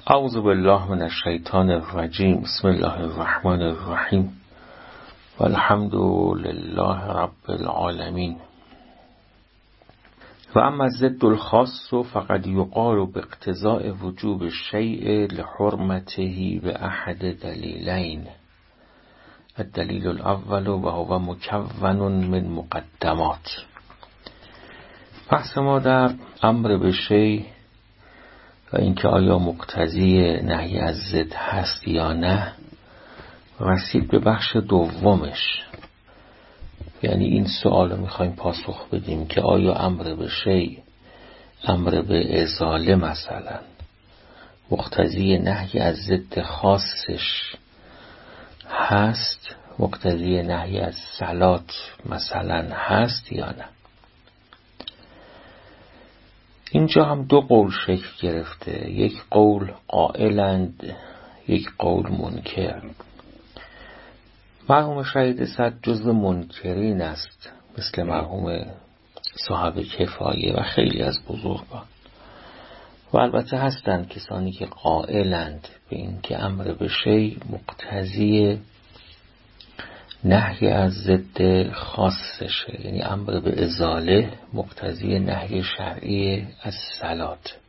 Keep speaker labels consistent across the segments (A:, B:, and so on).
A: اعوذ بالله من الشیطان الرجیم. بسم الله الرحمن الرحیم والحمد لله رب العالمین. و اما الضد الخاص فقد یقال باقتضاء وجوب الشیء لحرمته بأحد دلیلین. الدلیل الاول و هو مکون من مقدمات. بحث ما در امر به شیء و اینکه آیا مقتضی نهی از ضد هست یا نه رسید به بخش دومش. یعنی این سوال رو میخوایم پاسخ بدیم که آیا امر به شیء، امر به ازاله مثلا، مقتضی نهی از ضد خاصش هست، مقتضی نهی از صلات مثلا هست یا نه. اینجا هم دو قول شکل گرفته، یک قول قائلند، یک قول منکر. مرحوم شهید صدر جزو منکرین است، مثل مرحوم صاحب کفایه و خیلی از بزرگان. و البته هستند کسانی که قائلند به این که امر به شیء مقتضی نهی از ضد خاصشه، یعنی امر به ازاله مقتضی نهی شرعی از صلات.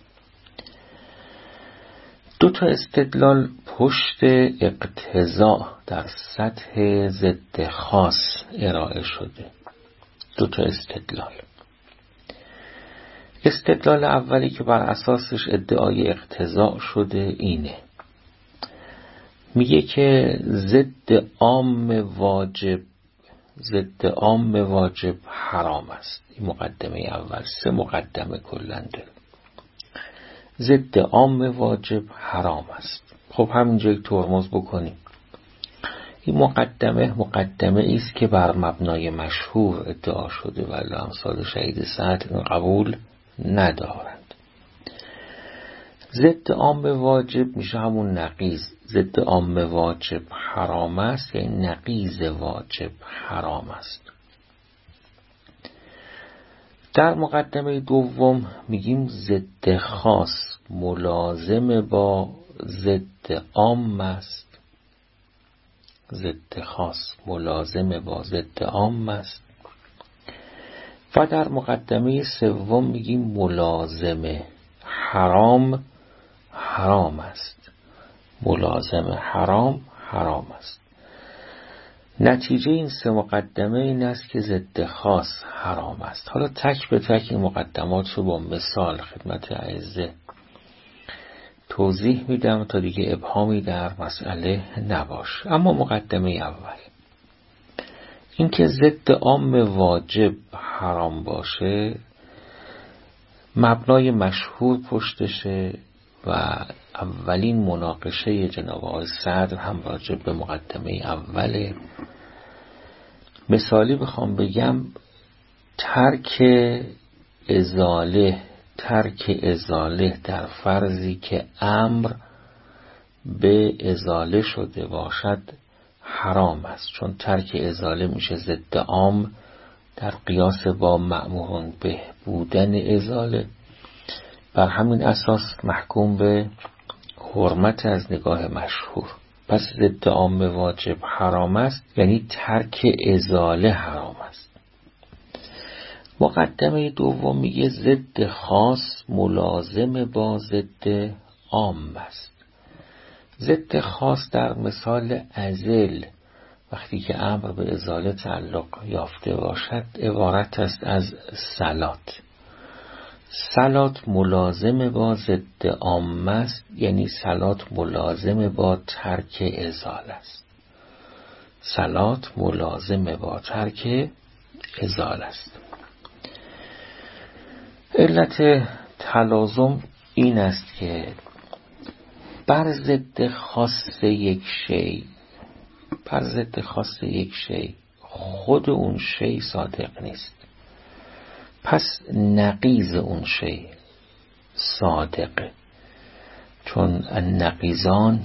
A: دو تا استدلال پشت اقتضا در سطح ضد خاص ارائه شده. دو تا استدلال اولی که بر اساسش ادعای اقتضا شده اینه، میگه که ضد عام واجب حرام است. این مقدمه اول. سه مقدمه کلاً داره. ضد عام واجب حرام است. خب همینجا یک ترمز بکنیم. این مقدمه ایست که بر مبنای مشهور ادعا شده ولی امثال شهید صدر قبول ندارند. ضد عام واجب میشه همون نقیض. ضد عام واجب حرام است، یعنی نقیض واجب حرام است. در مقدمه دوم میگیم ضد خاص ملازم با ضد عام است. ضد خاص ملازم با ضد عام است. و در مقدمه سوم میگیم ملازم حرام است. ملازم حرام است. نتیجه این سه مقدمه این است که ضد خاص حرام است. حالا تک به تک این مقدمات رو با مثال خدمت اعزه توضیح میدم تا دیگه ابهامی در مسئله نباشه. اما مقدمه اول این که ضد عام واجب حرام باشه مبنای مشهور پشتشه و اولین مناقشه جناب آقای صدر هم راجع به مقدمه اوله. مثالی بخوام بگم، ترک ازاله در فرضی که امر به ازاله شده باشد حرام است، چون ترک ازاله میشه ضد عام در قیاس با مأمور به بودن ازاله. بر همین اساس محکوم به حرمت از نگاه مشهور. پس ضد عام واجب حرام است، یعنی ترک ازاله حرام است. مقدمه دوم میگه ضد خاص ملازم با ضد عام است. ضد خاص در مثال ازل وقتی که امر به ازاله تعلق یافته باشد عبارت است از صلات. صلات ملازم با ضد عام است، یعنی صلات ملازم با ترک ازاله است. صلات ملازم با ترک ازاله است. علت تلازم این است که بر ضد خاص یک شیء خود اون شیء صادق نیست، پس نقیض اون شیء صادقه، چون النقیضان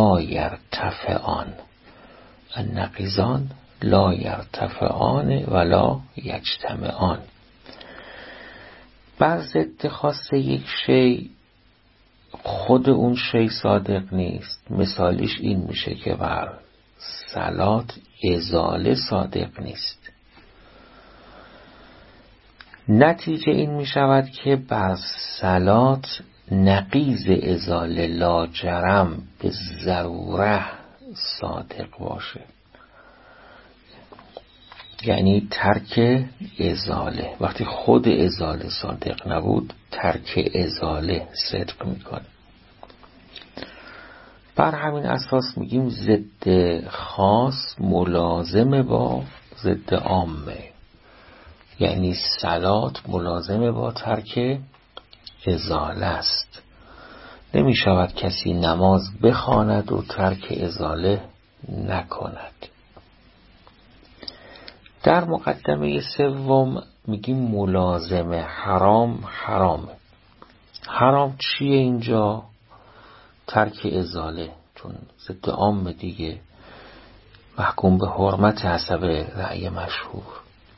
A: لا یرتفعان ولا یجتمعان. بر ضد خاص یک شیء خود اون شی صادق نیست. مثالیش این میشه که بر صلات ازاله صادق نیست. نتیجه این میشود که بر صلات نقیض ازاله لاجرم به ضروره صادق باشه، یعنی ترک ازاله. وقتی خود ازاله صادق نبود، ترک ازاله صدق میکنه. بر همین اساس میگیم ضد خاص ملازم با ضد عامه، یعنی صلات ملازم با ترک ازاله است. نمی شود کسی نماز بخواند و ترک ازاله نکند. در مقدمه سوم میگیم ملازم حرام حرامه. حرام چیه اینجا؟ ترک ازاله، چون ضد عام دیگه، محکوم به حرمت حسب رأی مشهور.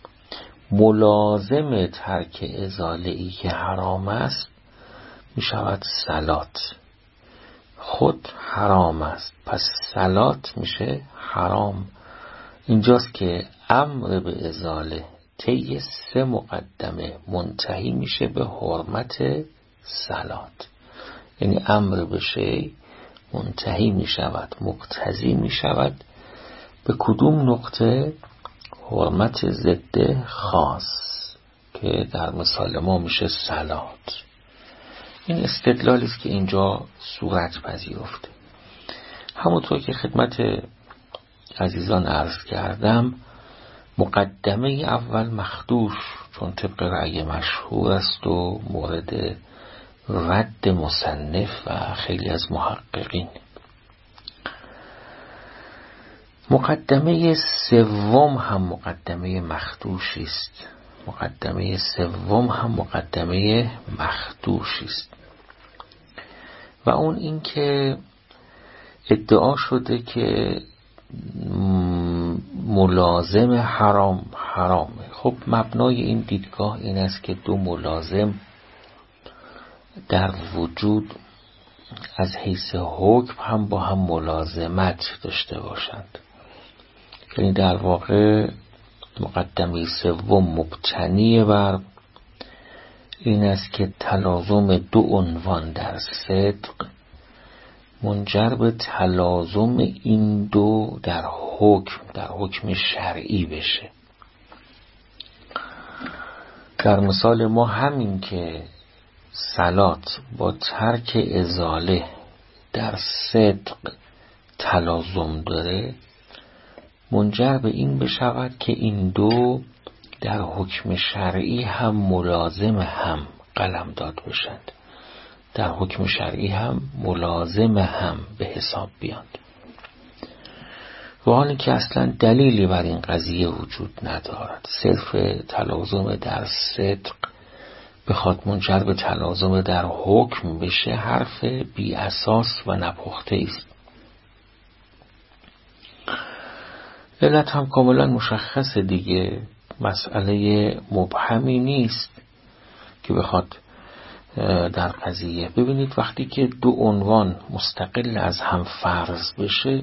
A: ملازم ترک ازاله ای که حرام است می شود صلات. خود حرام است، پس صلات میشه حرام. اینجاست که امر به ازاله طی 3 مقدمه منتهی میشه به حرمت صلات. یعنی امر به شی منتهی میشود، مقتضی میشود به کدوم نقطه؟ حرمت ضد خاص که در مثال ما میشه صلات. این استدلالی است که اینجا صورت پذیرفته. همونطور که خدمت عزیزان عرض کردم، مقدمه اول مخدوش، چون طبق رأی مشهور است و مورد رد مصنف و خیلی از محققین. مقدمه سوم هم مقدمه مخدوشی است. مقدمه سوم هم مقدمه مخدوشی است و اون این که ادعا شده که ملازم حرام حرامه. خب مبنای این دیدگاه این است که 2 ملازم در وجود از حیث حکم هم با هم ملازمت داشته باشند. یعنی در واقع مقدمه سوم مبتنی بر این است که تلازم 2 عنوان در صدق منجر به تلازم این 2 در حکم شرعی بشه. در مثال ما همین که صلات با ترک ازاله در صدق تلازم داره، منجر به این بشود که این 2 در حکم شرعی هم ملازم هم قلمداد بشند، در حکم شرعی هم ملازم هم به حساب بیاند. و حالی که اصلا دلیلی بر این قضیه وجود ندارد، صرف تلازم در صدق بخواد منجر به تلازم در حکم بشه، حرف بی اساس و نپخته است. علت هم کاملا مشخص دیگه، مسئله مبهمی نیست که بخواد در قضیه. ببینید وقتی که 2 عنوان مستقل از هم فرض بشه،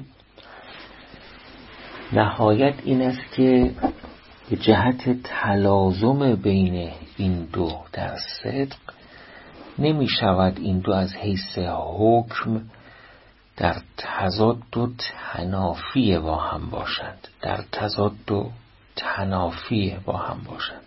A: نهایت این است که به جهت تلازم بین این 2 در صدق نمی شود این 2 از حیث حکم در تضاد و تنافی با هم باشند، در تضاد و تنافی با هم باشند.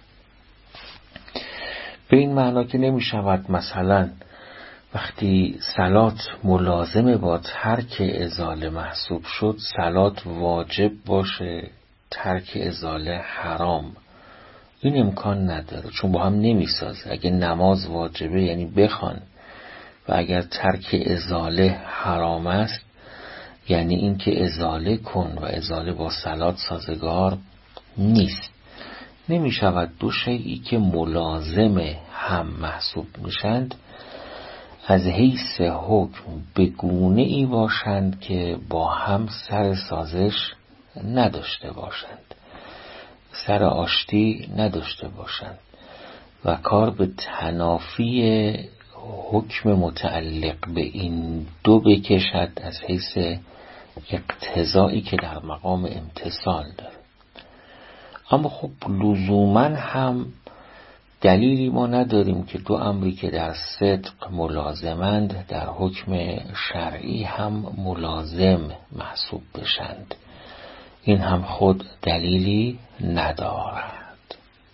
A: به این معنا که نمی شود مثلا وقتی صلات ملازم با ترک ازاله محسوب شد، صلات واجب باشه، ترک ازاله حرام. این امکان نداره، چون با هم نمی سازه. اگه نماز واجبه یعنی بخوان، و اگر ترک ازاله حرام است یعنی این که ازاله کن، و ازاله با صلات سازگار نیست. نمی شود 2 شیئی که ملازم هم محسوب میشند از حیث حکم به گونه ای باشند که با هم سر سازش نداشته باشند، سر آشتی نداشته باشند و کار به تنافی حکم متعلق به این دو بکشد از حیث اقتضایی که در مقام امتثال داره. اما خب لزوما هم دلیلی ما نداریم که دو امری که در صدق ملازمند در حکم شرعی هم ملازم محسوب بشند. این هم خود دلیلی ندارد.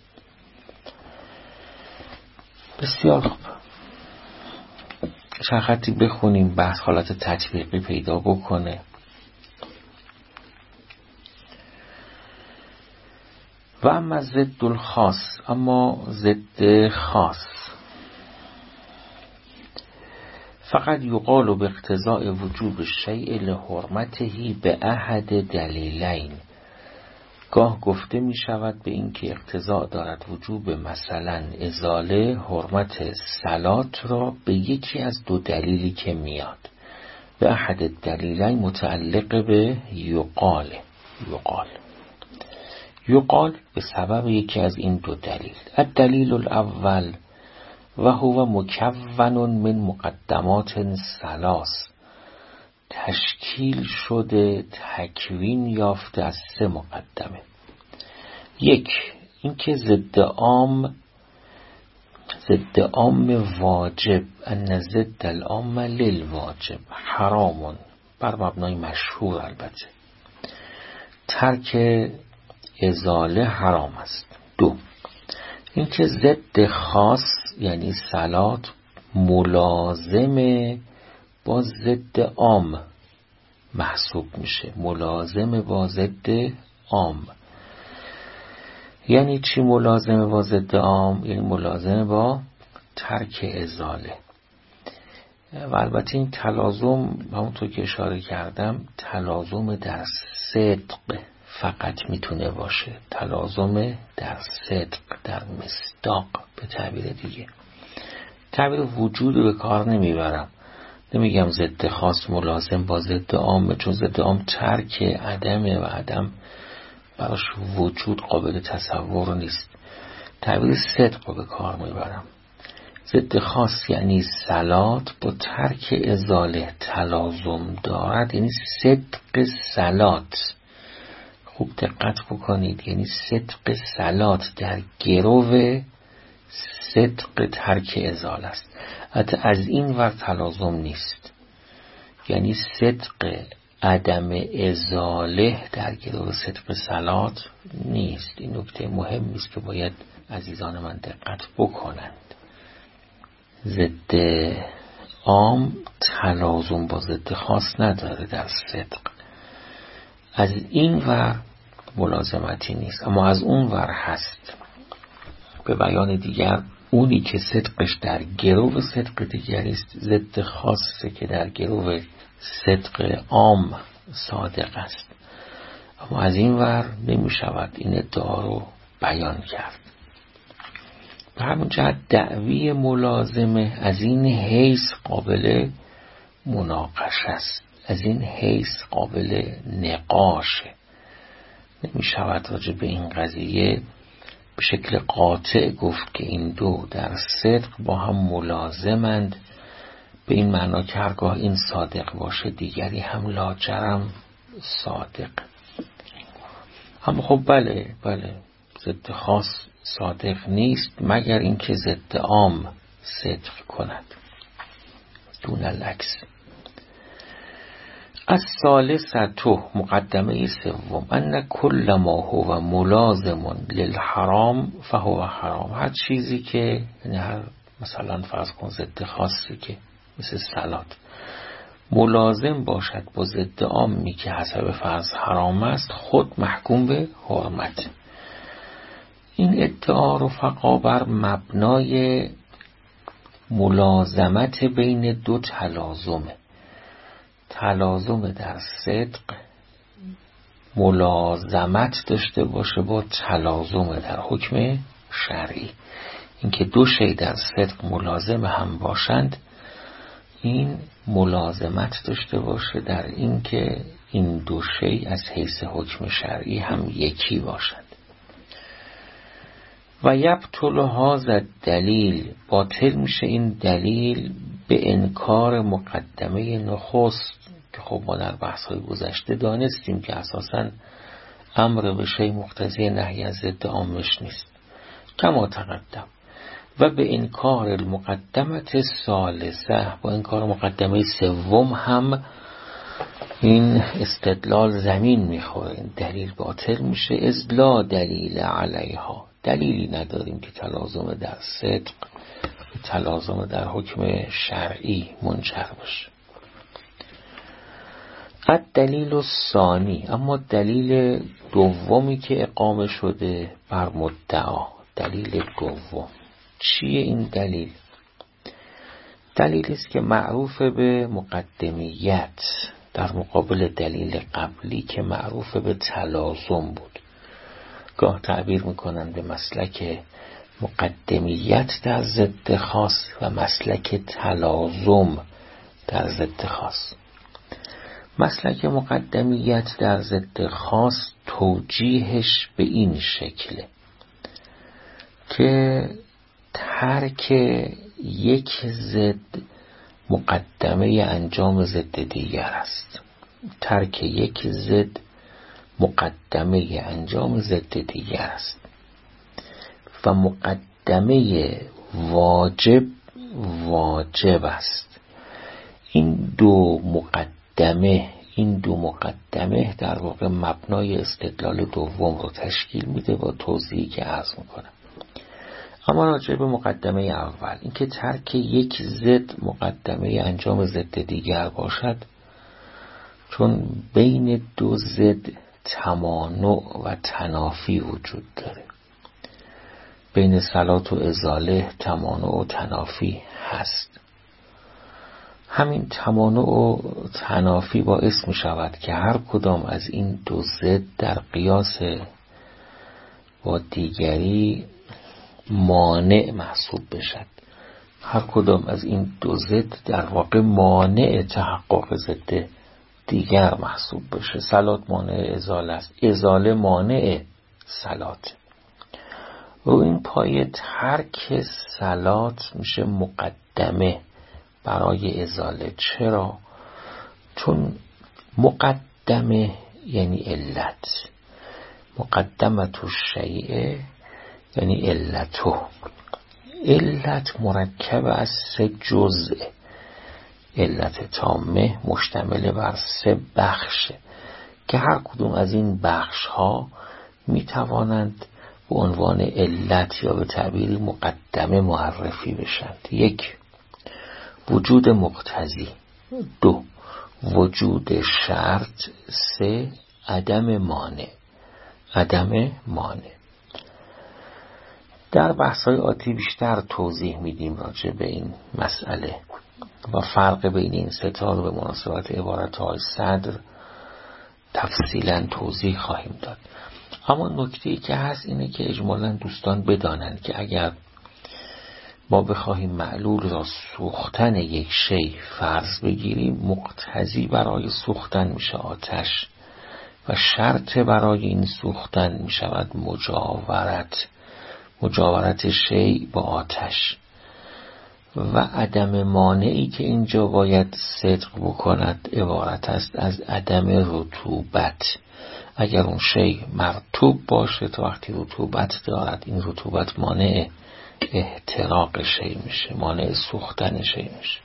A: بسیار خوب، چند خطی بخونیم بحث حالت تطبیقی پیدا بکنه. و اما ضد الخاص، اما ضد خاص، فقط یقال به اقتضاء وجوب الشیء لحرمته به احد دلیلین. گاه گفته می شود به این که اقتضاء دارد وجوب مثلا ازاله حرمت صلات را به یکی از دو دلیلی که میاد. به احد دلیلین متعلق به یقال به سبب یکی از این دو دلیل. الدلیل الاول و هو مکون من مقدمات ثلاث، تشکیل شده تکوین یافته از 3 مقدمه. یک، اینکه ضد عام واجب، ان ضد العام للواجب حرامون، بر مبنای مشهور البته، ترک ازاله حرام است. 2، اینکه ضد خاص یعنی صلات ملازم با ضد عام محسوب میشه. ملازم با ضد عام یعنی چی؟ ملازم با ضد عام یعنی ملازم با ترک ازاله. و البته این تلازم همونطور که اشاره کردم تلازم در صدق فقط میتونه باشه، تلازم در صدق، در مصداق به تعبیر دیگه. تعبیر وجود به کار نمیبرم، نمیگم ضد خاص ملازم با ضد عام، چون ضد عام ترک عدمه و عدم براش وجود قابل تصور نیست. تعبیر صدق رو به کار میبرم. ضد خاص یعنی صلات با ترک ازاله تلازم دارد، یعنی صدق صلات. خوب دقت بکنید، یعنی صدق صلات در گرو صدق ترک ازاله است. حتی از این ور تلازم نیست، یعنی صدق عدم ازاله در گرو صدق صلات نیست. این نکته مهمی است که باید عزیزان من دقت بکنند. ضد عام تلازم با ضد خاص نداره در صدق. از این ور ملازمتی نیست، اما از اون ور هست. به بیان دیگر، اونی که صدقش در گرو صدق دیگری است، ضد خاصه که در گرو صدق عام صادق است. اما از این ور نمی شود این ادعا رو بیان کرد. به همون جهت دعوی ملازمه از این حیث قابل مناقشه است، از این حیث قابل نقاشه. نمی شود راجع به این قضیه به شکل قاطع گفت که این دو در صدق با هم ملازمند، به این معنا که هرگاه این صادق باشه دیگری هم لاجرم صادق. اما خب بله ضد خاص صادق نیست مگر اینکه ضد عام صدق کند، دون العکس. الثالثه مقدمه سوم ان کل ما هو ملازم للحرام فهو حرام. هر چیزی که یعنی هر مثلا فرض کن ضد خاصی که مثل صلات ملازم باشد با ضد عامی که حسب فرض حرام است، خود محکوم به حرمت. این ادعا رفقا بر مبنای ملازمت بین دو تلازمه. تلازم در صدق ملازمت داشته باشه با تلازم در حکم شرعی. اینکه دو شی در صدق ملازم هم باشند، این ملازمت داشته باشه در اینکه این دو شی از حیث حکم شرعی هم یکی باشند. و یبطل هذا دلیل، باطل میشه این دلیل به انکار مقدمه نخست که خب ما در بحث‌های گذشته دانستیم که اساساً امر به شیء مقتضی نهی از ضد عامش نیست کما تقدم، و به انکار المقدمه ثالثه، با انکار مقدمه سوم هم این استدلال زمین میخوره، این دلیل باطل میشه. اذ لا دلیل علیها، دلیلی نداریم که تلازم در صدق تلازم در حکم شرعی منجر بشه. الدلیل الثانی، اما دلیل دومی که اقامه شده بر مدعا، دلیل دوم چیه این دلیل؟ دلیلی است که معروف به مقدمیت در مقابل دلیل قبلی که معروف به تلازم بود. گاه تعبیر میکنن به مسلک مقدمیت در ضد خاص و مسلک تلازم در ضد خاص. مسلک مقدمیت در ضد خاص توجیهش به این شکله که ترک یک ضد مقدمه انجام ضد دیگر است. ترک یک ضد مقدمه انجام ضد دیگر است و مقدمه واجب است. این دو مقدمه در واقع مبنای استدلال دوم رو تشکیل میده با توضیحی که عرض میکنم. اما راجع به مقدمه اول، اینکه ترک یک ضد مقدمه انجام ضد دیگر باشد، چون بین دو ضد تمانع و تنافی وجود داره. بین صلات و ازاله تمانع و تنافی هست. همین تمانع و تنافی باعث می شود که هر کدام از این دو ضد در قیاس با دیگری مانع محسوب بشد. هر کدام از این دو ضد در واقع مانع تحقق ضد دیگر محسوب بشه. صلات مانع ازاله است، ازاله مانع صلات. و این پای ترک صلات میشه مقدمه برای ازاله. چرا؟ چون مقدمه یعنی علت، مقدمه تو شیء یعنی علتو. علت مرکب از 3 جزء. علت تامه مشتمل بر 3 بخشه که هر کدوم از این بخش ها می توانند به عنوان علت یا به تعبیری مقدمه معرفی بشند. 1. وجود مقتضی. 2. وجود شرط. 3. عدم مانع. در بحث‌های آتی بیشتر توضیح میدیم راجع به این مسئله و فرق بین این 3 تا رو به مناسبت عبارت‌های صدر تفصیلاً توضیح خواهیم داد. اما نکته‌ای که هست اینه که اجمالاً دوستان بدانند که اگر ما بخواهیم معلول را سوختن یک شی فرض بگیریم، مقتضی برای سوختن میشه آتش و شرط برای این سوختن میشود مجاورت شی با آتش. و عدم مانعی که اینجا باید صدق بکند عبارت است از عدم رطوبت. اگر اون شی مرطوب باشه تا وقتی رطوبت دارد، این رطوبت مانع احتراق شی میشه، مانع سوختن شی میشه.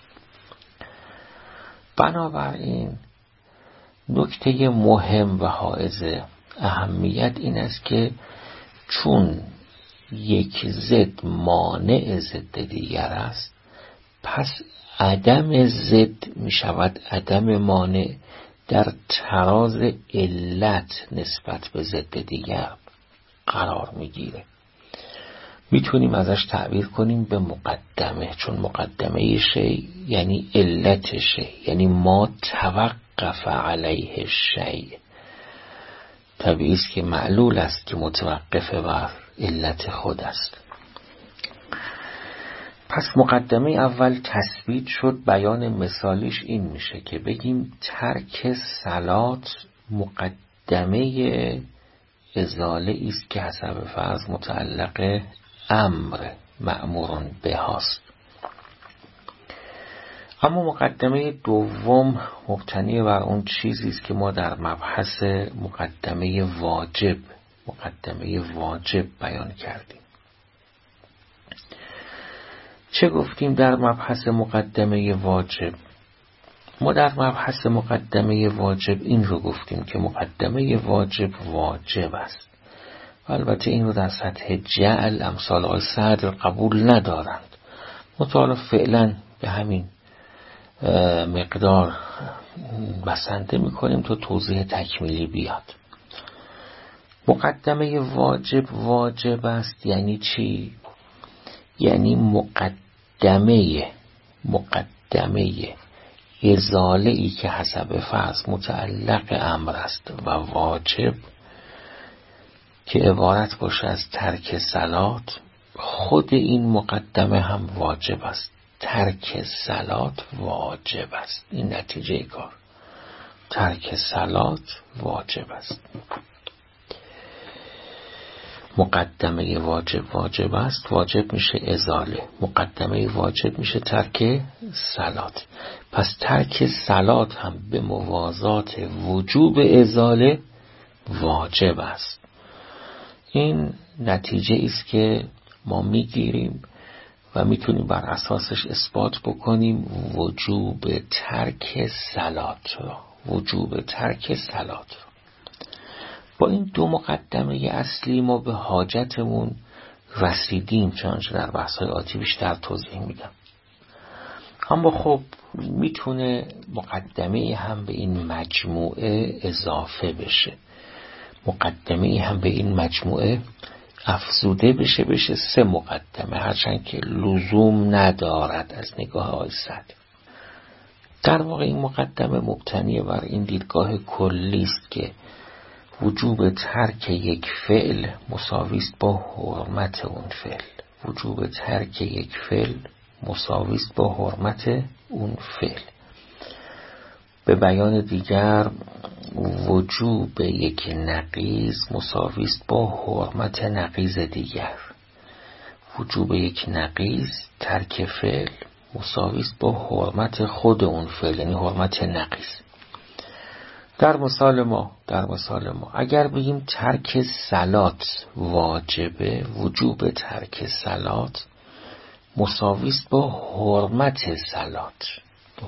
A: بنابراین نکته مهم و حائز اهمیت این است که چون یک ضد مانع ضد دیگر است، پس عدم ضد می شود عدم مانع در تراز علت نسبت به ضد دیگر قرار می گیره. میتونیم ازش تعبیر کنیم به مقدمه، چون مقدمه شی یعنی علت شی، یعنی ما توقف علیه شی. طبیعی است که معلول است که متوقف بر علت خود است. پس مقدمه اول تثبیت شد. بیان مثالیش این میشه که بگیم ترک صلات مقدمه ازاله است که حسب فرض متعلق امر مأمور به هاست. اما مقدمه دوم مبتنی بر اون چیزی است که ما در مبحث مقدمه واجب بیان کردیم. چه گفتیم در مبحث مقدمه واجب؟ ما در مبحث مقدمه واجب این رو گفتیم که مقدمه واجب است. البته این رو در سطح جعل امثال آقای صدر قبول ندارند. مطالب فعلا به همین مقدار بسنده میکنیم تا توضیح تکمیلی بیاد. مقدمه واجب است یعنی چی؟ یعنی مقدمه ازاله ای که حسب فرض متعلق امر است و واجب که عبارت باشه از ترک صلات، خود این مقدمه هم واجب است. ترک صلات واجب است. این نتیجه کار. ترک صلات واجب است. مقدمه واجب است، واجب میشه ازاله. مقدمه واجب میشه ترک صلات. پس ترک صلات هم به موازات وجوب ازاله واجب است. این نتیجه است که ما میگیریم و میتونیم بر اساسش اثبات بکنیم وجوب ترک صلات را. با این دو مقدمه اصلی ما به حاجتمون رسیدیم، چنانچه در بحث‌های آتی بیشتر توضیح میدم. اما خب میتونه مقدمه هم به این مجموعه اضافه بشه، مقدمه هم به این مجموعه افزوده بشه 3 مقدمه، هرچند که لزوم ندارد از نگاه آقای صدر. در واقع این مقدمه مبتنی بر این دیدگاه کلی است که وجوب ترک یک فعل مساوی است با حرمت اون فعل. وجوب ترک یک فعل مساوی است با حرمت اون فعل. به بیان دیگر وجوب یک نقیض مساوی است با حرمت نقیض دیگر. وجوب یک نقیض ترک فعل مساوی است با حرمت خود اون فعل، یعنی حرمت نقیض. در مثال ما اگر بگیم ترک صلات واجبه، وجوب ترک صلات مساوی است با حرمت صلات.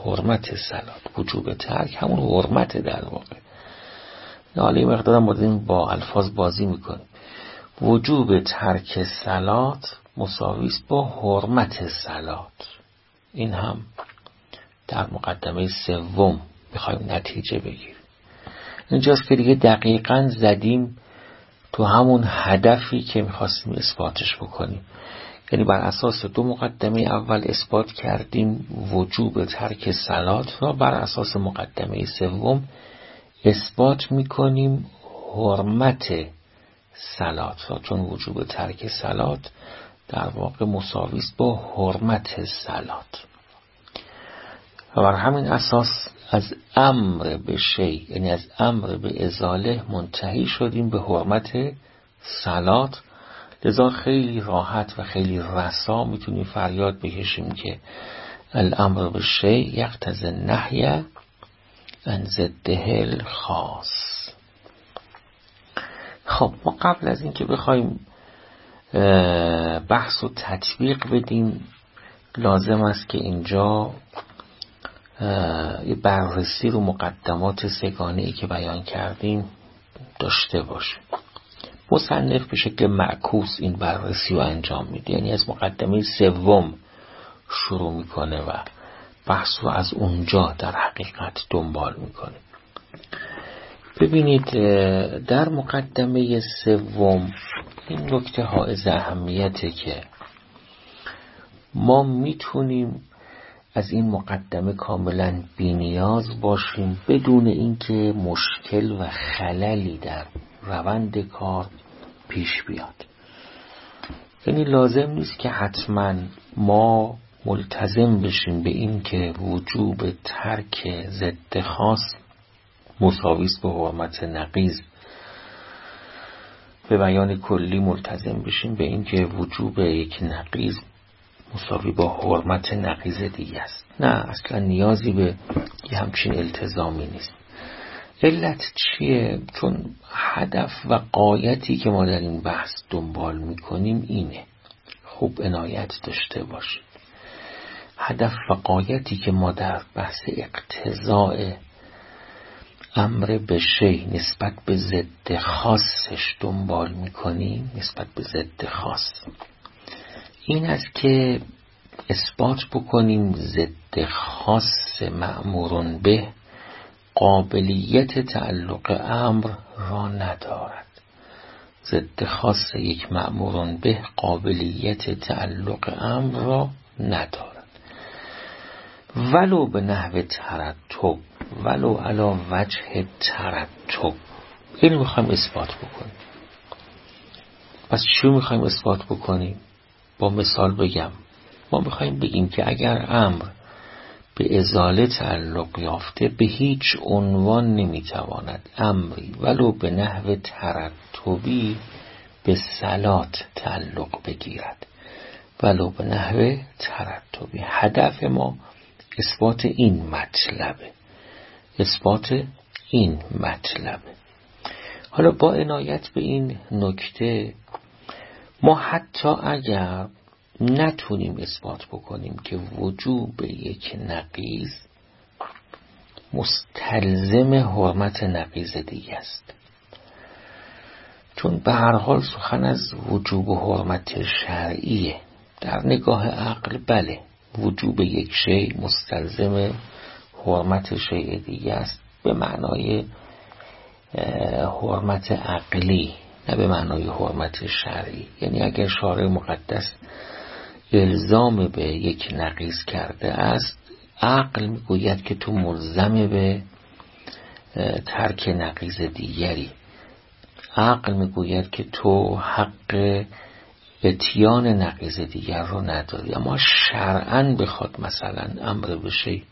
A: وجوب ترک همون حرمت در واقع. حالا این مقدار ما با الفاظ بازی میکنیم. وجوب ترک صلات مساوی است با حرمت صلات. این هم در مقدمه سوم میخوایم نتیجه بگیریم. اینجاست که دیگه دقیقاً زدیم تو همون هدفی که میخواستیم اثباتش بکنیم. یعنی بر اساس 2 مقدمه اول اثبات کردیم وجوب ترک صلات را، بر اساس مقدمه سوم اثبات میکنیم حرمت صلات را، چون وجوب ترک صلات در واقع مساوی است با حرمت صلات. و بر همین اساس از امر به شیء، یعنی از امر به ازاله منتهی شدیم به حرمت صلات. لذا خیلی راحت و خیلی رسا میتونیم فریاد بکشیم که الامر به شیء یقتضی النهی عن ضده الخاص. خب ما قبل از این که بخوایم بحث و تطبیق بدیم لازم است که اینجا یه بررسی رو مقدمات سگانه‌ای که بیان کردیم داشته باشیم. مصنف به شکل معکوس این بررسی رو انجام میده، یعنی از مقدمه سوم شروع میکنه و بحث رو از اونجا در حقیقت دنبال میکنه. ببینید در مقدمه سوم این نکته حائز اهمیته که ما میتونیم از این مقدمه کاملا بی‌نیاز باشیم بدون اینکه مشکل و خللی در روند کار پیش بیاد. یعنی لازم نیست که حتما ما ملتزم بشیم به این که وجوب ترک ضد خاص مساوی است با حرمت نقیض به بیان کلی ملتزم بشیم به این که وجوب یک نقیض مساوی با حرمت نقیض دیگه است. نه، اصلا نیازی به یه همچین التزامی نیست. علت چیه؟ چون هدف و غایتی که ما در این بحث دنبال میکنیم اینه. خوب عنایت داشته باشید. هدف و غایتی که ما در بحث اقتضاء امر به شی نسبت به ضد خاصش دنبال میکنیم، نسبت به ضد خاص، این است که اثبات بکنیم ضد خاص مأمور به قابلیت تعلق امر را ندارد. ضد خاص یک مأمور به قابلیت تعلق امر را ندارد، ولو به نحو ترتب، ولو علی وجه ترتب. اینو میخوایم اثبات بکنیم. پس چی میخوایم اثبات بکنیم؟ با مثال بگم. ما میخوایم بگیم که اگر امر به ازاله تعلق یافته به هیچ عنوان نمیتواند امری ولو به نحو ترتبی به صلات تعلق بگیرد، ولو به نحو ترتبی. هدف ما اثبات این مطلبه، اثبات این مطلبه. حالا با عنایت به این نکته، ما حتی اگر نتونیم اثبات بکنیم که وجوب یک نقیض مستلزم حرمت نقیض دیگه است، چون به هر حال سخن از وجوب و حرمت شرعیه. در نگاه عقل بله، وجوب یک شی مستلزم حرمت شیء دیگه است، به معنای حرمت عقلی، نه به معنای حرمت شرعی. یعنی اگر شارع مقدس الزام به یک نقیض کرده است، عقل میگوید که تو ملزم به ترک نقیض دیگری. عقل میگوید که تو حق اتیان نقیض دیگر رو نداری. اما شرعاً بخواد مثلا امر بشه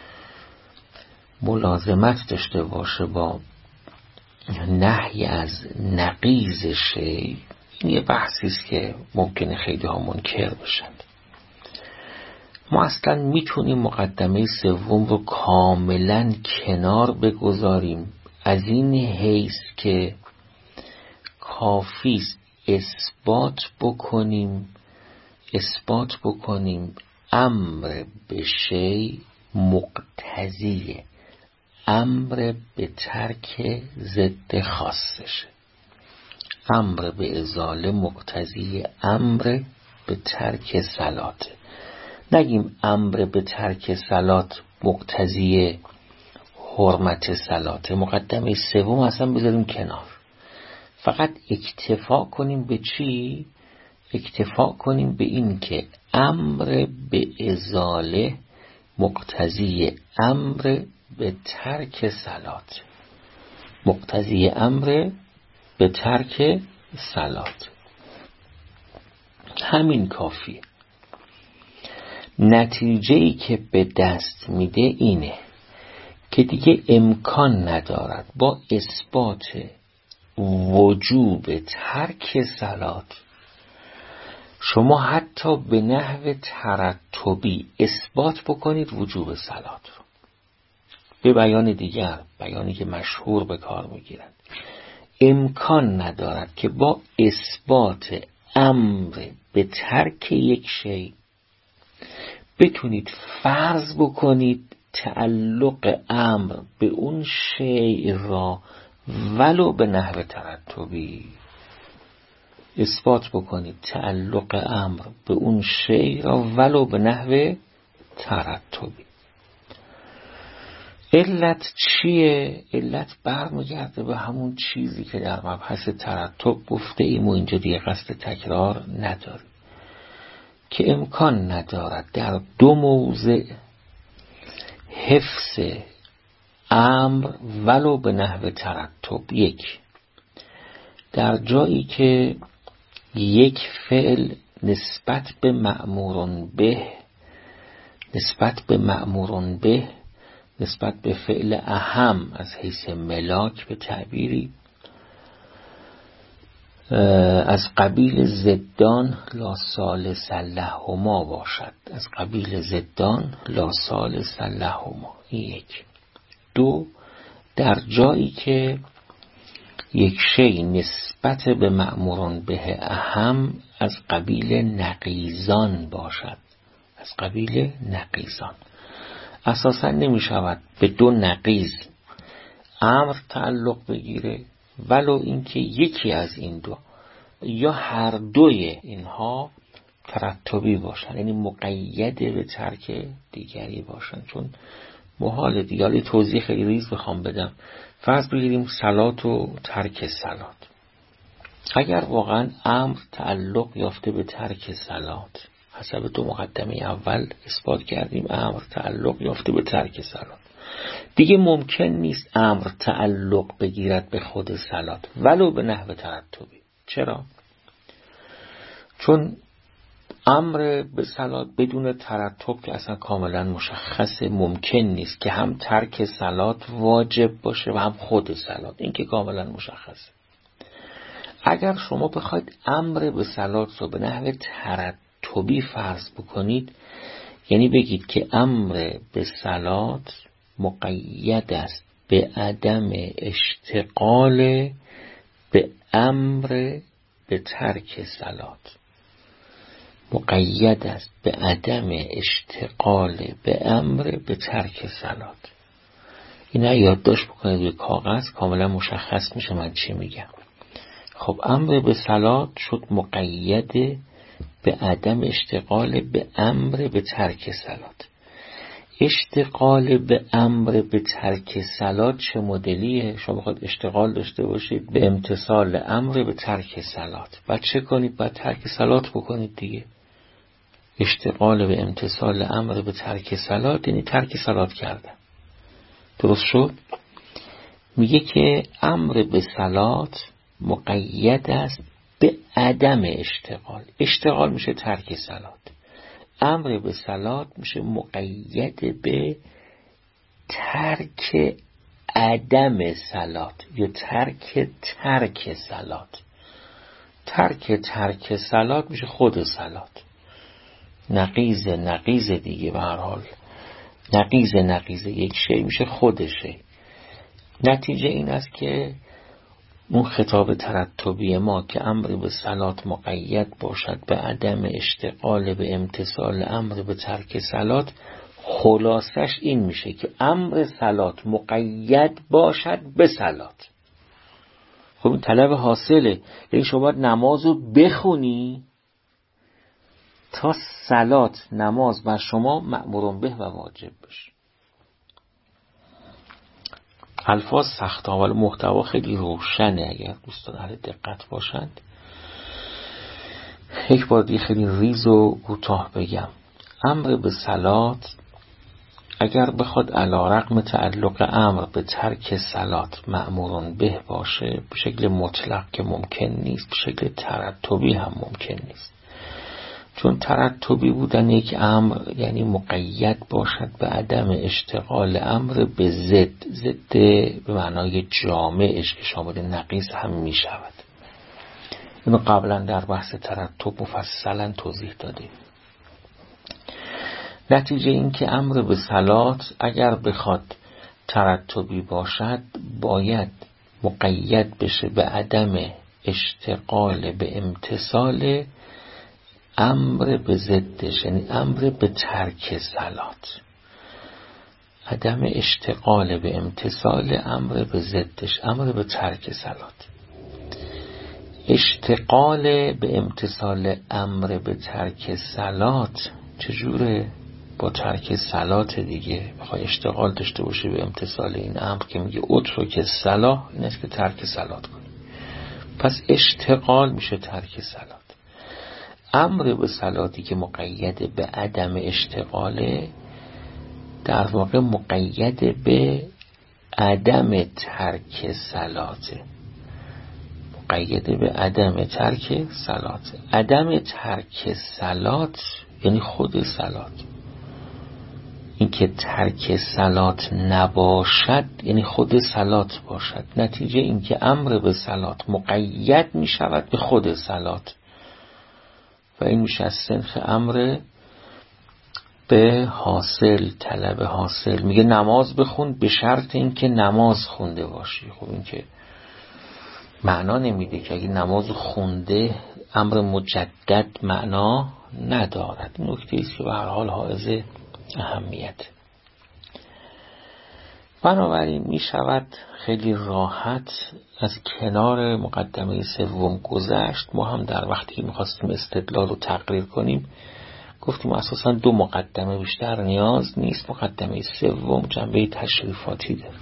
A: ملازمت داشته باشه با نهی از نقیض شی، این یه بحثی است که ممکنه خیلی ها منکر بشند. ما اصلا میتونیم مقدمه سوم رو کاملا کنار بگذاریم، از این حیث که کافیست اثبات بکنیم امر به شی مقتضی امر به ترک ضد خاصشه. امر به ازاله مقتضی امر به ترک صلات. نگیم امر به ترک صلات مقتضی حرمت صلات. مقدمه سوم اصلا بذاریم کنار، فقط اکتفا کنیم به چی؟ اکتفا کنیم به این که امر به ازاله مقتضی امر به ترک صلات، مقتضی امر به ترک صلات. همین کافیه. نتیجه‌ای که به دست میده اینه که دیگه امکان ندارد با اثبات وجوب ترک صلات شما حتی به نحو ترتبی اثبات بکنید وجوب صلات رو. به بیان دیگر، بیانی که مشهور به کار میگیرند، امکان ندارد که با اثبات امر به ترک یک شی بتونید فرض بکنید تعلق امر به اون شی را ولو به نحو ترتبی. اثبات بکنید تعلق امر به اون شی را ولو به نحو ترتبی. علت چیه؟ علت برمیگرده به همون چیزی که در مبحث ترتب گفته ایم و اینجا دیگه قصد تکرار نداریم، که امکان ندارد در دو موضع حفظ امر ولو به نحو ترتب. یک، در جایی که یک فعل نسبت به مأمورون به نسبت به فعل اهم از حیث ملاک به تعبیری از قبیل زدان لا ثالث لهما باشد. از قبیل زدان لا ثالث لهما. این یک. دو، در جایی که یک شی نسبت به مأموران به اهم از قبیل نقیضان باشد. از قبیل نقیضان اساسا نمی شود به دو نقیض امر تعلق بگیره، ولو اینکه یکی از این دو یا هر دوی اینها ترتبی باشن، یعنی مقید به ترک دیگری باشن. چون محال دیگه. حالا توضیح خیلی ریز بخوام بدم. فرض بگیریم صلات و ترک صلات. اگر واقعا امر تعلق یافته به ترک صلات، حسب دو مقدمه اول اثبات کردیم امر تعلق یافته به ترک صلات، دیگه ممکن نیست امر تعلق بگیرد به خود صلات ولو به نحو ترتبی. چرا؟ چون امر به صلات بدون ترتب که اصلا کاملا مشخصه ممکن نیست که هم ترک صلات واجب باشه و هم خود صلات. این که کاملا مشخصه. اگر شما بخواید امر به صلات رو به نحو ترتبی فرض بکنید، یعنی بگید که امر به صلات مقید است به عدم اشتغال به امر به ترک صلات. مقید است به عدم اشتغال به امر به ترک صلات. اینا یادداشت بکنید به کاغذ، کاملا مشخص میشه من چی میگم. خب امر به صلات شد مقید به عدم اشتغال به امر به ترک صلات. اشتغال به امر به ترک صلات چه مدلیه؟ شما بخواید اشتغال داشته باشید به امتثال امر به ترک صلات، بعد چه کنید؟ بعد ترک صلات بکنید دیگه. اشتغال به امتثال امر به ترک صلات یعنی ترک صلات کردن. درست شد؟ میگه که امر به صلات مقید است به عدم اشتغال. اشتغال میشه ترک صلات. امر به صلات میشه مقید به ترک عدم صلات یا ترک صلات. ترک صلات میشه خود صلات. نقیض دیگه. به هر حال نقیض یک شی میشه خود شی. نتیجه این است که اون خطاب ترتبی ما که امر به صلات مقید باشد به عدم اشتغال به امتثال امر به ترک صلات، خلاصش این میشه که امر صلات مقید باشد به صلات. خب این طلب حاصله. یعنی شما باید نماز رو بخونی تا صلات نماز بر شما مأمور به و واجب بشه. الفاظ سخته ولی محتوا خیلی روشنه اگر دوستان اهل دقت باشند. یک بار دیگه خیلی ریز و کوتاه بگم. امر به صلات اگر بخواد علی رغم تعلق امر به ترک صلات مأمور به باشه، به شکل مطلق که ممکن نیست، به شکل ترتبی هم ممکن نیست. چون ترتبی بودن یک امر یعنی مقید باشد به عدم اشتغال امر به ضد به معنای جامعش که شامل نقیض هم می شود. اینو قبلا در بحث ترتب مفصلا توضیح دادیم. نتیجه این که امر به صلات اگر بخواد ترتبی باشد باید مقید بشه به عدم اشتغال به امتثال امر به ضدش، یعنی امر به ترک صلات. عدم اشتغال به امتثال امر به ضدش، امر به ترک صلات. اشتغال به امتثال امر به ترک صلات چجوره؟ با ترک صلات دیگه. بخوای اشتغال داشته باشی به امتثال این امر که میگه اترک صلاح، این است که ترک صلات کنی. پس اشتغال میشه ترک صلات. امر به صلاتی که مقید به عدم اشتغاله در واقع مقید به عدم ترک صلاته. مقید به عدم ترک صلاته. عدم ترک صلات یعنی خود صلات. اینکه ترک صلات نباشد یعنی خود صلات باشد. نتیجه اینکه امر به صلات مقید می شود به خود صلات و این میشه از صنف امر به حاصل، طلب حاصل. میگه نماز بخون به شرط اینکه نماز خونده باشی. خب این که معنا نمیده که اگه نماز خونده امر مجدد معنا ندارد. این نکته است که به هر حال حائز اهمیت. بنابراین می شود خیلی راحت از کنار مقدمه سوم گذشت. ما هم در وقتی که می‌خواستیم استدلال رو تقریر کنیم گفتیم اساساً 2 مقدمه بیشتر نیاز نیست. مقدمه سوم جنبه تشریفاتی داره.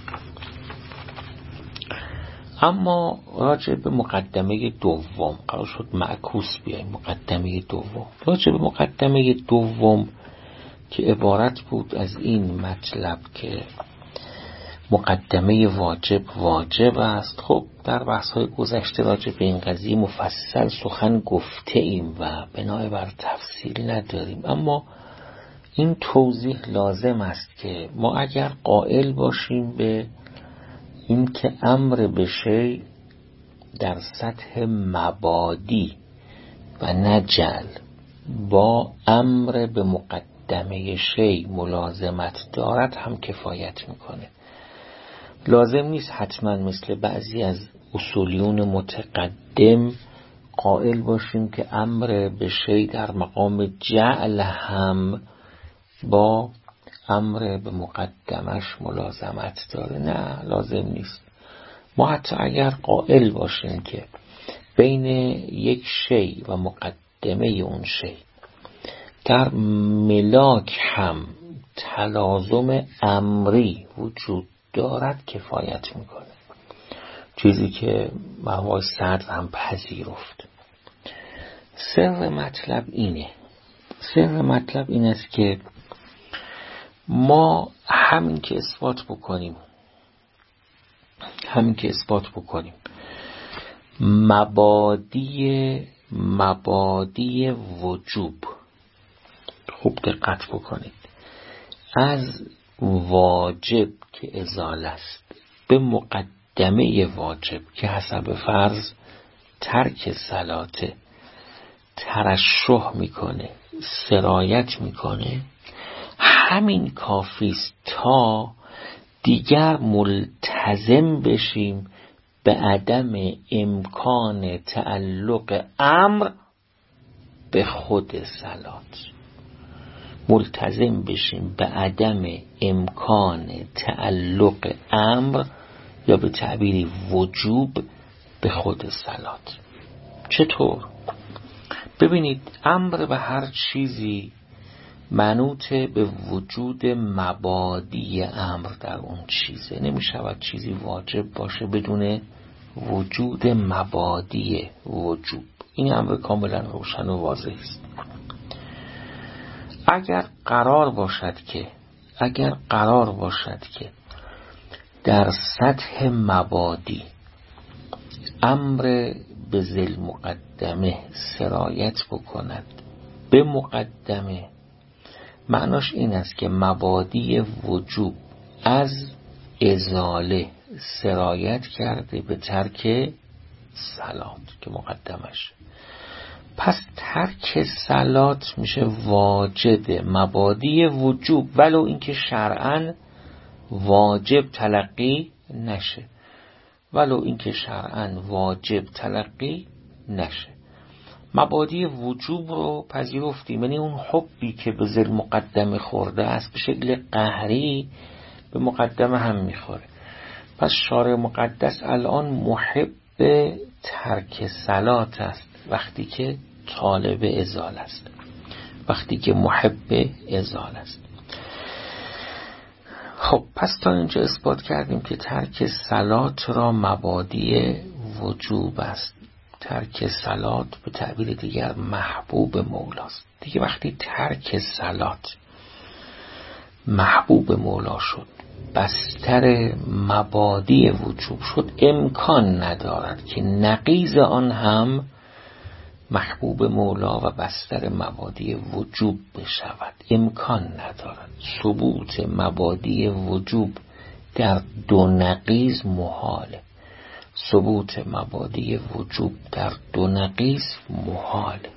A: اما راجع به مقدمه دوم قرار شد معکوس بیاییم. مقدمه دوم، راجع به مقدمه دوم که عبارت بود از این مطلب که مقدمه واجب است. خب در بحث‌های گذشته راجع به این قضیه مفصل سخن گفته ایم و بنای بر تفصیل نداریم، اما این توضیح لازم است که ما اگر قائل باشیم به این که امر به شی در سطح مبادی و نجل با امر به مقدمه شی ملازمت دارد هم کفایت میکنه. لازم نیست حتما مثل بعضی از اصولیون متقدم قائل باشیم که امر به شی در مقام جعل هم با امر به مقدمش ملازمت داره. نه، لازم نیست. ما حتی اگر قائل باشیم که بین یک شی و مقدمه اون شی در ملاک هم تلازم امری وجود دارد کفایت میکنه، چیزی که مقام صدر هم پذیرفت. سر مطلب این است که ما همین که اثبات بکنیم مبادی وجوب، خوب دقت بکنید، از واجب که ازاله است به مقدمه واجب که حسب فرض ترک صلاته ترشح میکنه، سرایت میکنه، همین کافیست تا دیگر ملتزم بشیم به عدم امکان تعلق امر به خود صلات. ملتزم بشیم به عدم امکان تعلق امر یا به تعبیر وجوب به خود صلات. چطور؟ ببینید، امر به هر چیزی منوط به وجود مبادی امر در اون چیزه. نمی شود چیزی واجب باشه بدون وجود مبادی وجوب. این امر کاملا روشن و واضح است. اگر قرار باشد که در سطح مبادی امر به ذیل مقدمه سرایت بکند به مقدمه، معناش این است که مبادی وجوب از ازاله سرایت کرده به ترک صلات که مقدمش. پس ترک صلات میشه واجب مبادی وجوب ولو اینکه شرعاً واجب تلقی نشه. مبادی وجوب رو پذیرفتیم، یعنی اون حبی که به ذیل مقدمه خورده است به شکل قهری به مقدمه هم میخوره. پس شارع مقدس الان محب ترک صلات است وقتی که طالب ازال است، وقتی که محب ازال است. خب پس تا اینجا اثبات کردیم که ترک صلات را مبادی وجوب است. ترک صلات به تعبیر دیگر محبوب مولاست. دیگه وقتی ترک صلات محبوب مولا شد، بستر مبادی وجوب شد، امکان ندارد که نقیض آن هم محبوب مولا و بستر مبادی وجوب بشود امکان ندارد. ثبوت مبادی وجوب در دو نقیض محاله. ثبوت مبادی وجوب در دو نقیض محاله.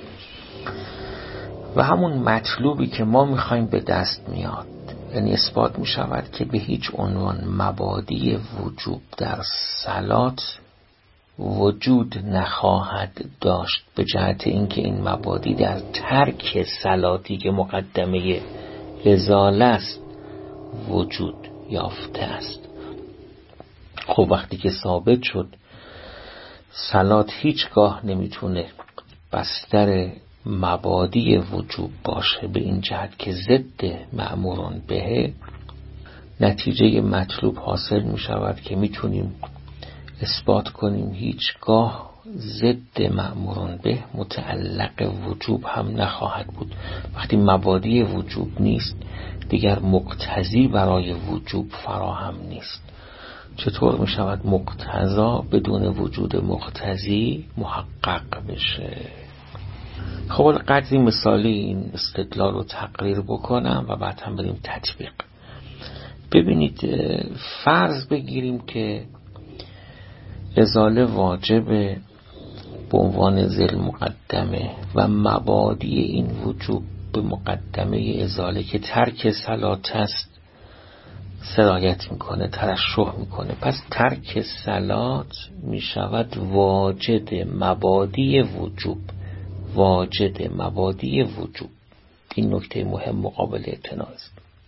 A: و همون مطلوبی که ما میخوایم به دست میاد، یعنی اثبات میشود که به هیچ عنوان مبادی وجوب در صلات وجود نخواهد داشت، به جهت اینکه این مبادی در ترک صلاتی که مقدمه ازاله است وجود یافته است. خب وقتی که ثابت شد صلات هیچگاه نمیتونه بستر مبادی وجوب باشه به این جهت که ضد مأمورون به، نتیجه مطلوب حاصل می شود که میتونیم اثبات کنیم هیچگاه ضد مأمورون به متعلق وجوب هم نخواهد بود. وقتی مبادی وجوب نیست دیگر مقتضی برای وجوب فراهم نیست. چطور می شود مقتضا بدون وجود مقتضی محقق بشه؟ خب قدری مثالی این استدلال رو تقریر بکنم و بعد هم بریم تطبیق. ببینید، فرض بگیریم که ازاله واجب به عنوان ذیل مقدمه و مبادی این وجوب به مقدمه ازاله که ترک صلات است سرایت میکنه، ترشح میکنه. پس ترک صلات میشود واجد مبادی وجوب. واجد مبادی وجوب. این نکته مهم مقابل اعتنا است.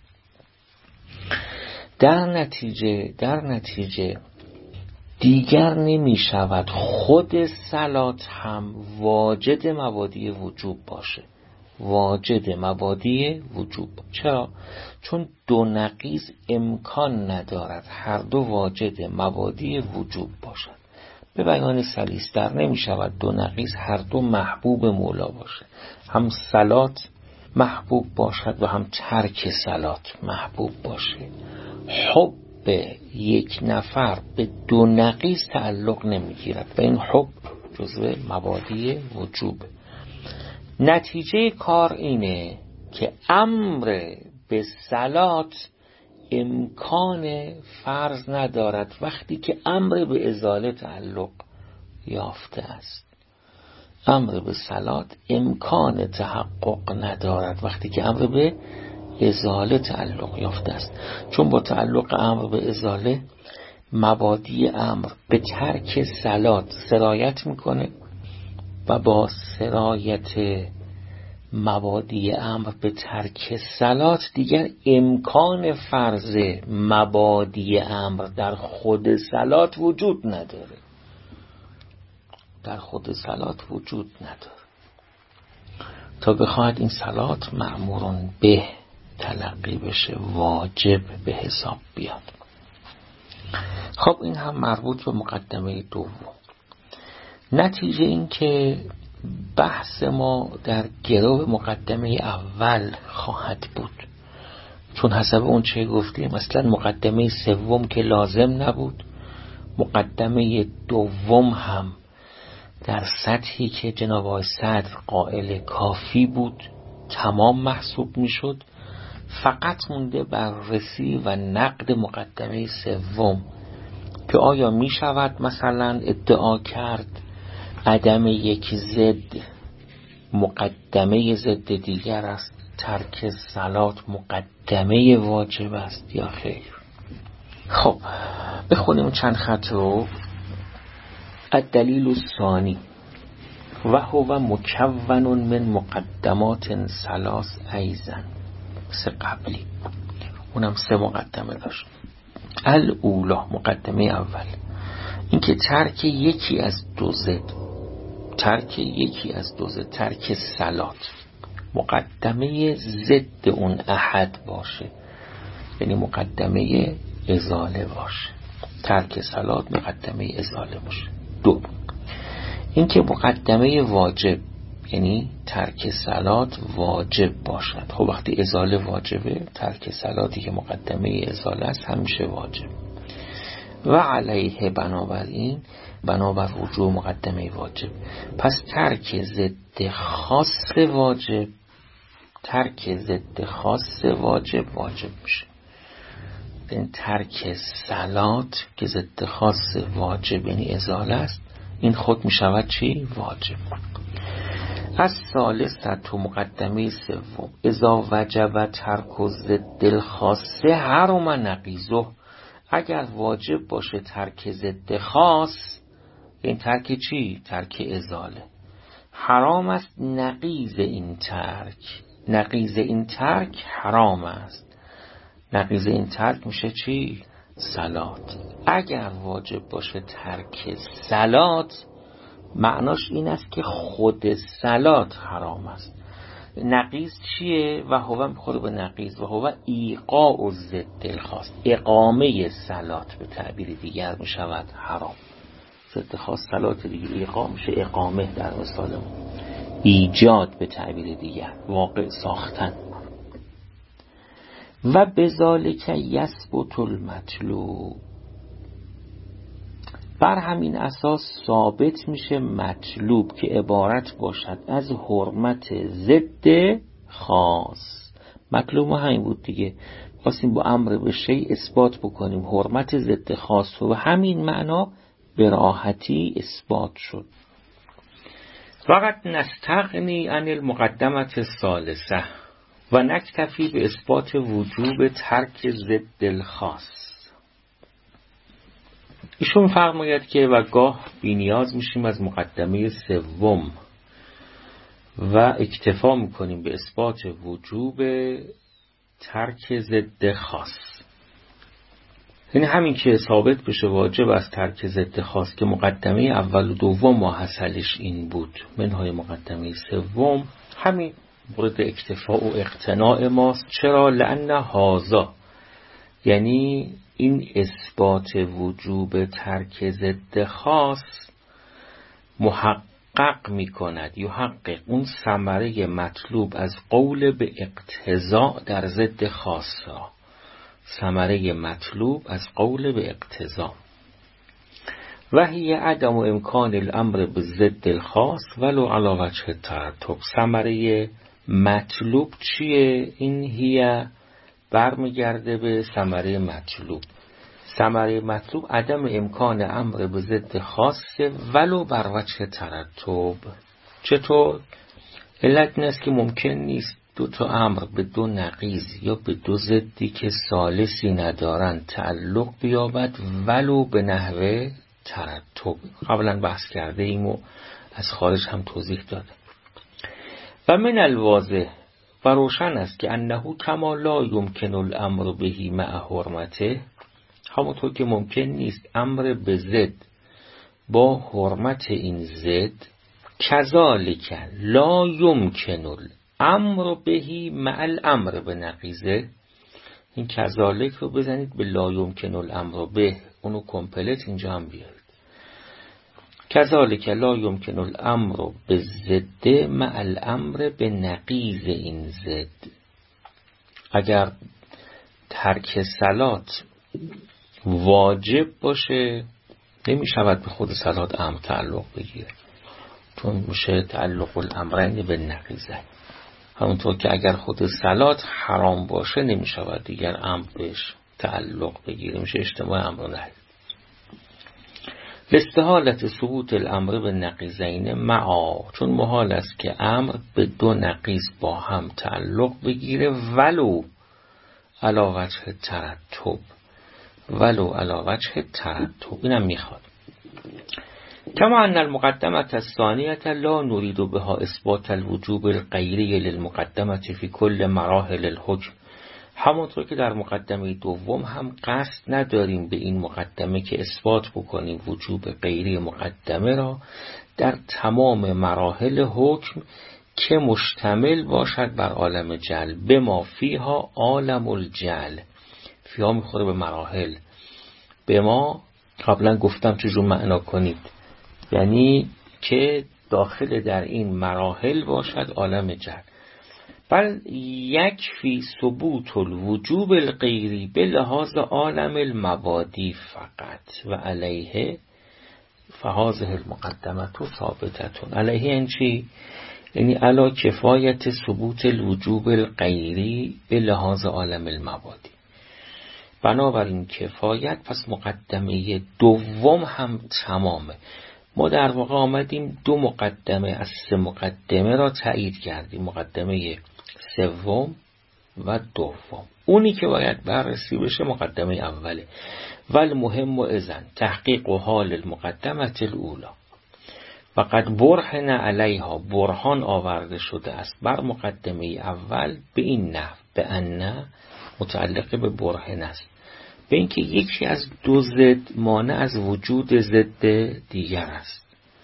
A: در نتیجه دیگر نمی شود خود صلات هم واجد مبادی وجوب باشه. واجد مبادی وجوب. چرا؟ چون دو نقیض امکان ندارد هر دو واجد مبادی وجوب باشد. به بیان سلیس در نمی شود دو نقیض هر دو محبوب مولا باشه. هم صلات محبوب باشد و هم ترک صلات محبوب باشه. حب یک نفر به دو نقیض تعلق نمیگیرد و این حب جزو مبادی وجوب. نتیجه کار اینه که امر به صلات امکان فرض ندارد وقتی که امر به ازاله تعلق یافته است. امر به صلات امکان تحقق ندارد وقتی که امر به ازاله تعلق یافته است، چون با تعلق امر به ازاله مبادی امر به ترک صلات سرایت میکنه و با سرایت مبادی امر به ترک صلات دیگر امکان فرض مبادی امر در خود صلات وجود نداره. در خود صلات وجود نداره تا بخواهد این صلات مأمورون به تلقی بشه، واجب به حساب بیاد. خب این هم مربوط به مقدمه دوم. نتیجه این که بحث ما در گرو مقدمه اول خواهد بود، چون حسب اون چه گفتیم مثلا مقدمه سوم که لازم نبود، مقدمه دوم هم در سطحی که جناب آقای صدر قائل کافی بود تمام محسوب می شد. فقط مونده بررسی و نقد مقدمه سوم که آیا می شود مثلا ادعا کرد عدم یک ضد مقدمه ضد دیگر است، ترک صلات مقدمه واجب است یا خیر. خب بخونیم چند خط رو. الدلیل الثانی و هو مکون من مقدمات ثلاث ایضا، مثل قبلی اونم 3 مقدمه داشت. الاولا، مقدمه اول، اینکه ترک یکی از دو ضد، ترک صلات مقدمه ضد اون احد باشه، یعنی مقدمه ازاله باشه. ترک صلات مقدمه ازاله باشه. 2 اینکه مقدمه واجب یعنی ترک صلات واجب باشد. خب وقتی ازاله واجبه، ترک صلاتی که مقدمه ازاله است همیشه واجب. و علیه بنابراین بنابر رجوع مقدمه واجب. پس ترک ضد خاص واجب میشه. این ترک صلات که ضد خاص واجب یعنی ازاله است، این خود میشود چی؟ واجب. از ثالثه تو مقدمه سوم، اذا وجب ترک ضد الخاص حرم نقیضه، اگر واجب باشه ترک ضد خاص، این ترک چی؟ ترک ازاله، حرام است نقیض این ترک حرام است. نقیض این ترک میشه چی؟ صلات. اگر واجب باشه ترک صلات، معناش این است که خود صلات حرام است. نقیض چیه؟ و هو میخوره به نقیض، و هو ایقاع ضد الخاص، اقامه صلات به تعبیر دیگر میشود حرام. ضد خاص صلات دیگه، ایقاع میشه اقامه در مثال ایجاد به تعبیر دیگر، واقع ساختن. و بذالک یثبت المطلوب، بر همین اساس ثابت میشه مطلوب که عبارت باشد از حرمت ضد خاص. مطلوب ما همین بود دیگه، خواستیم با امر به شیء اثبات بکنیم حرمت ضد خاص، و همین معنا به راحتی اثبات شد. فقط نستغنی عن المقدمه الثالثه و نکتفی به اثبات وجوب ترک ضد الخاص. ایشون فرماید که و گاه بی‌نیاز میشیم از مقدمه سوم و اکتفا میکنیم به اثبات وجوب ترک ضد خاص. یعنی همین که ثابت بشه واجب از ترک ضد خاص که مقدمه اول و دوم ماحصلش این بود، منهای مقدمه سوم، همین مورد اکتفا و اقتناع ماست. چرا؟ لأن هذا، یعنی این اثبات وجوب ترک ضد خاص محقق می کند، یحقق اون ثمره مطلوب از قول به اقتضاء در ضد خاص را، ثمره مطلوب از قول به اقتضاء. و هی عدم امکان الامر به ضد الخاص ولو علی وجه الترتب. ثمره مطلوب چیه؟ این هی برمیگرده به ثمره مطلوب. ثمره مطلوب عدم امکان امر به ضد خاص ولو بر وجه ترتب. چطور؟ علت این است که ممکن نیست دو تا امر به دو نقیض یا به دو ضدی که ثالثی ندارند تعلق بیابد ولو به نحوه ترتب. قبلا بحث کرده ایم و از خارج هم توضیح داده. و من الواضح، و روشن است که انه کما لا یمکن الامر بهی مع حرمته، همونطور که ممکن نیست امر به ضد با حرمت این ضد، کذالک لا یمکن الامر بهی مع الامر به نقیضه. این کذالک رو بزنید به لا یمکن الامر به، اونو کمپلت اینجا هم بیارید. کذالک لا یمکن الامر به ضد مع الامر به نقیض این ضد. اگر ترک صلات واجب باشه، نمی شود به خود صلات امر تعلق بگیره، چون میشه تعلق الامرین به نقیضه. همونطور که اگر خود صلات حرام باشه، نمی شود دیگر امر بهش تعلق بگیره، میشه اجتماع امر و نهی. لاستحالت ثبوت الامر به نقیضین معا، چون محال است که امر به دو نقیض با هم تعلق بگیره ولو علی وجه ترتب، ولو علی وجه ترتب. اینم میخواد. کما ان المقدمه الثانیه لا نريد بها اثبات الوجوب الغیری للمقدمه فی کل مراحل الحکم. همونطور که در مقدمه دوم هم قصد نداریم به این مقدمه که اثبات بکنیم وجوب غیری مقدمه را در تمام مراحل حکم که مشتمل باشد بر عالم جل، به ما فیها عالم الجل. فیها میخوره به مراحل، به ما قبلا گفتم چجور معنا کنید، یعنی که داخل در این مراحل باشد عالم جل. بل یکفی ثبوت الوجوب الغیری به لحاظ عالم المبادی فقط و علیه فهذه المقدمه ثابتتون علیه. این چی؟ یعنی علا کفایت ثبوت الوجوب الغیری به لحاظ عالم المبادی. بنابراین کفایت، پس مقدمه دوم هم تمامه. ما در واقع آمدیم 2 مقدمه از 3 مقدمه را تایید کردیم، مقدمه سوم و دوم. اونی که باید بررسی بشه مقدمه اوله. ول مهم و اذن تحقیق و حال المقدمه الاولی و قد برهن علیها، برهان آورده شده است بر مقدمه اول به این نحو، به ان متعلق به برهن است، به اینکه یکی از 2 ضد مانع از وجود ضد دیگر است.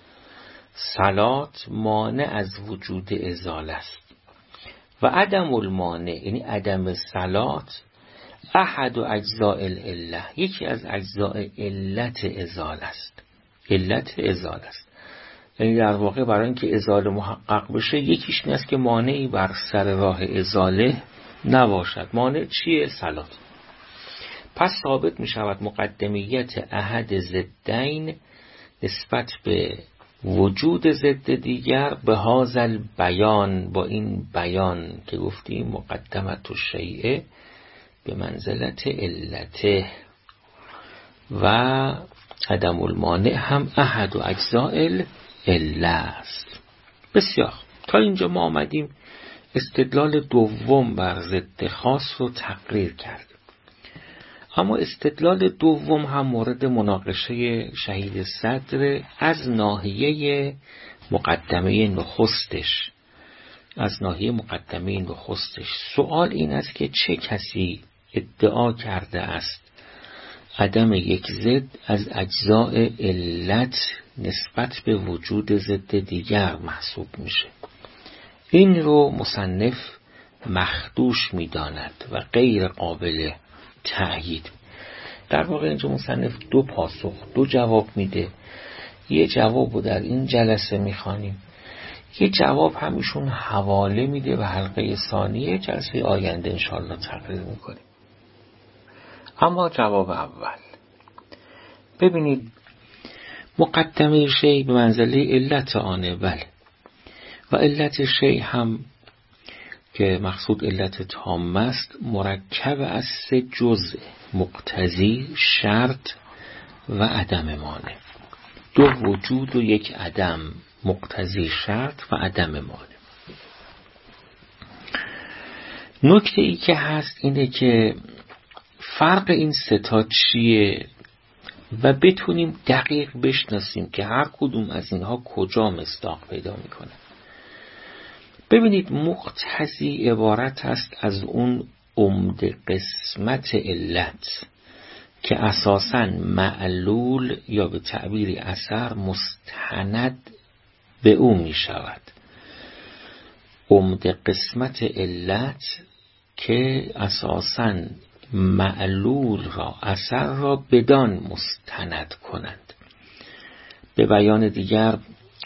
A: صلات مانع از وجود ازاله است و عدم المانع یعنی عدم صلات احد اجزاء العله، یکی از اجزاء علت ازاله است. علت ازاله است یعنی در واقع برای اینکه ازاله محقق بشه یکیش این است که مانعی بر سر راه ازاله نباشد. مانع چیه؟ صلات. پس ثابت می شود مقدمیت احد ضدین نسبت به وجود ضد دیگر به هازل بیان، با این بیان که گفتیم مقدمت الشیء به منزلت علته و عدم المانع هم احد و اجزاء العله است. بسیار. تا اینجا ما آمدیم استدلال دوم بر ضد خاص رو تقریر کردیم. اما استدلال دوم هم مورد مناقشه شهید صدر از ناحیه مقدمه نخستش. سوال این است که چه کسی ادعا کرده است عدم یک ضد از اجزاء علت نسبت به وجود ضد دیگر محسوب میشه. این رو مصنف مخدوش میداند و غیر قابل تأیید. در واقع اینجا مصنف 2 پاسخ، 2 جواب میده. یه جواب رو در این جلسه میخوانیم، یه جواب همیشون حواله میده و حلقه ثانیه جلسه آینده انشاءالله تقریر میکنیم. اما جواب اول، ببینید مقدمه شیء به منزله علت آنه، بله، و علت شیء هم که مقصود علت تام است مرکب از 3 جزء: مقتضی، شرط و عدم مانع. 2 وجود و 1 عدم، مقتضی، شرط و عدم مانع. نکته ای که هست اینه که فرق این 3 تا چیه و بتونیم دقیق بشناسیم که هر کدوم از اینها کجا مصداق پیدا میکنه. ببینید مقتضی عبارت است از اون عمده قسمت علت که اساساً معلول یا به تعبیر اثر مستند به او می شود. عمده قسمت علت که اساساً معلول را، اثر را بدان مستند کنند. به بیان دیگر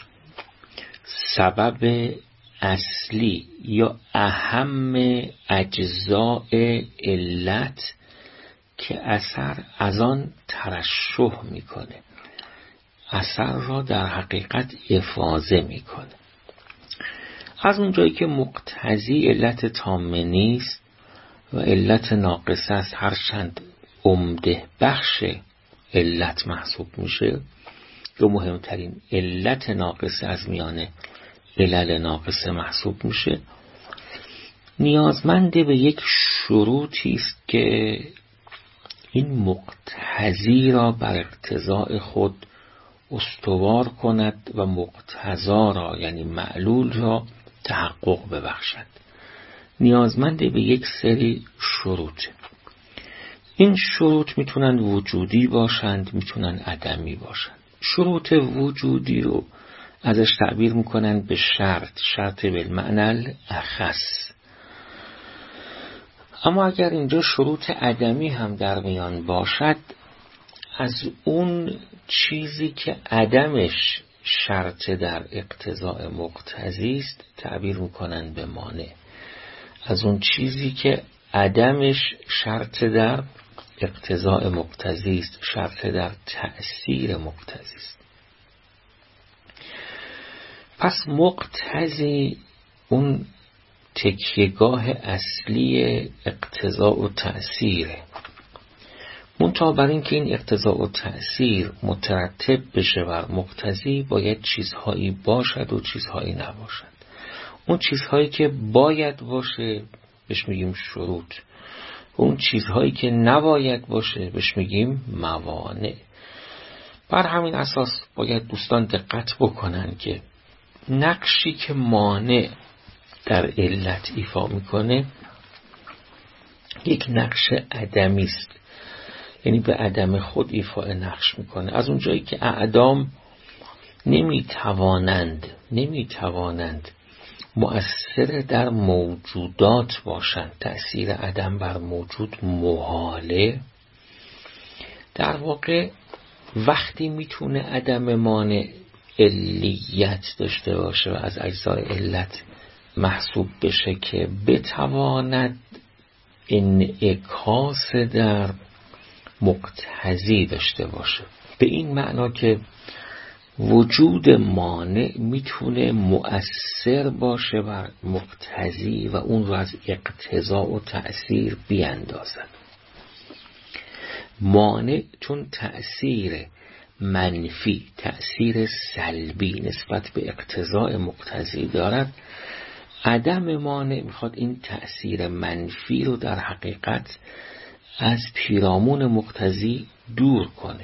A: سبب اصلی یا اهم اجزاء علت که اثر از آن ترشح میکنه، اثر را در حقیقت افاضه میکنه. از اونجایی که مقتضی علت تامه نیست و علت ناقصه است، هرچند عمده بخش علت محسوب میشه یا مهمترین علت ناقصه از میانه علل ناقصه محسوب میشه، نیازمند به یک شروطی است که این مقتضی را بر اقتضاء خود استوار کند و مقتضا را یعنی معلول را تحقق ببخشد. نیازمند به یک سری شروط. این شروط میتونن وجودی باشند، میتونن عدمی باشند. شروط وجودی رو ازش تعبیر میکنن به شرط بالمعنى اخص. اما اگر اینجا شروط عدمی هم در میان باشد، از اون چیزی که عدمش شرط در اقتضاء مقتضی است تعبیر میکنن به مانع. از اون چیزی که عدمش شرط در اقتضاء مقتضی است، شرط در تأثیر مقتضی است. پس مقتضی اون تکیهگاه اصلی اقتضا و تأثیره. منتها بر این که این اقتضا و تأثیر مترتب بشه بر مقتضی باید چیزهایی باشد و چیزهایی نباشد. اون چیزهایی که باید باشه بهش میگیم شروط، اون چیزهایی که نباید باشه بهش میگیم موانع. بر همین اساس باید دوستان دقت بکنن که نقشی که مانع در علت ایفا میکنه یک نقش عدمی است، یعنی به عدم خود ایفای نقش میکنه. از اونجایی که اعدام نمیتوانند مؤثر در موجودات باشند، تأثیر عدم بر موجود محاله، در واقع وقتی میتونه عدم مانع علیت داشته باشه و از اجزای علت محسوب بشه که بتواند انعکاس در مقتضی داشته باشه، به این معنا که وجود مانع میتونه مؤثر باشه بر مقتضی و اون رو از اقتضا و تأثیر بیاندازد. مانع چون تأثیر منفی، تأثیر سلبی نسبت به اقتضاء مقتضی دارد، عدم مانع میخواد این تأثیر منفی رو در حقیقت از پیرامون مقتضی دور کنه.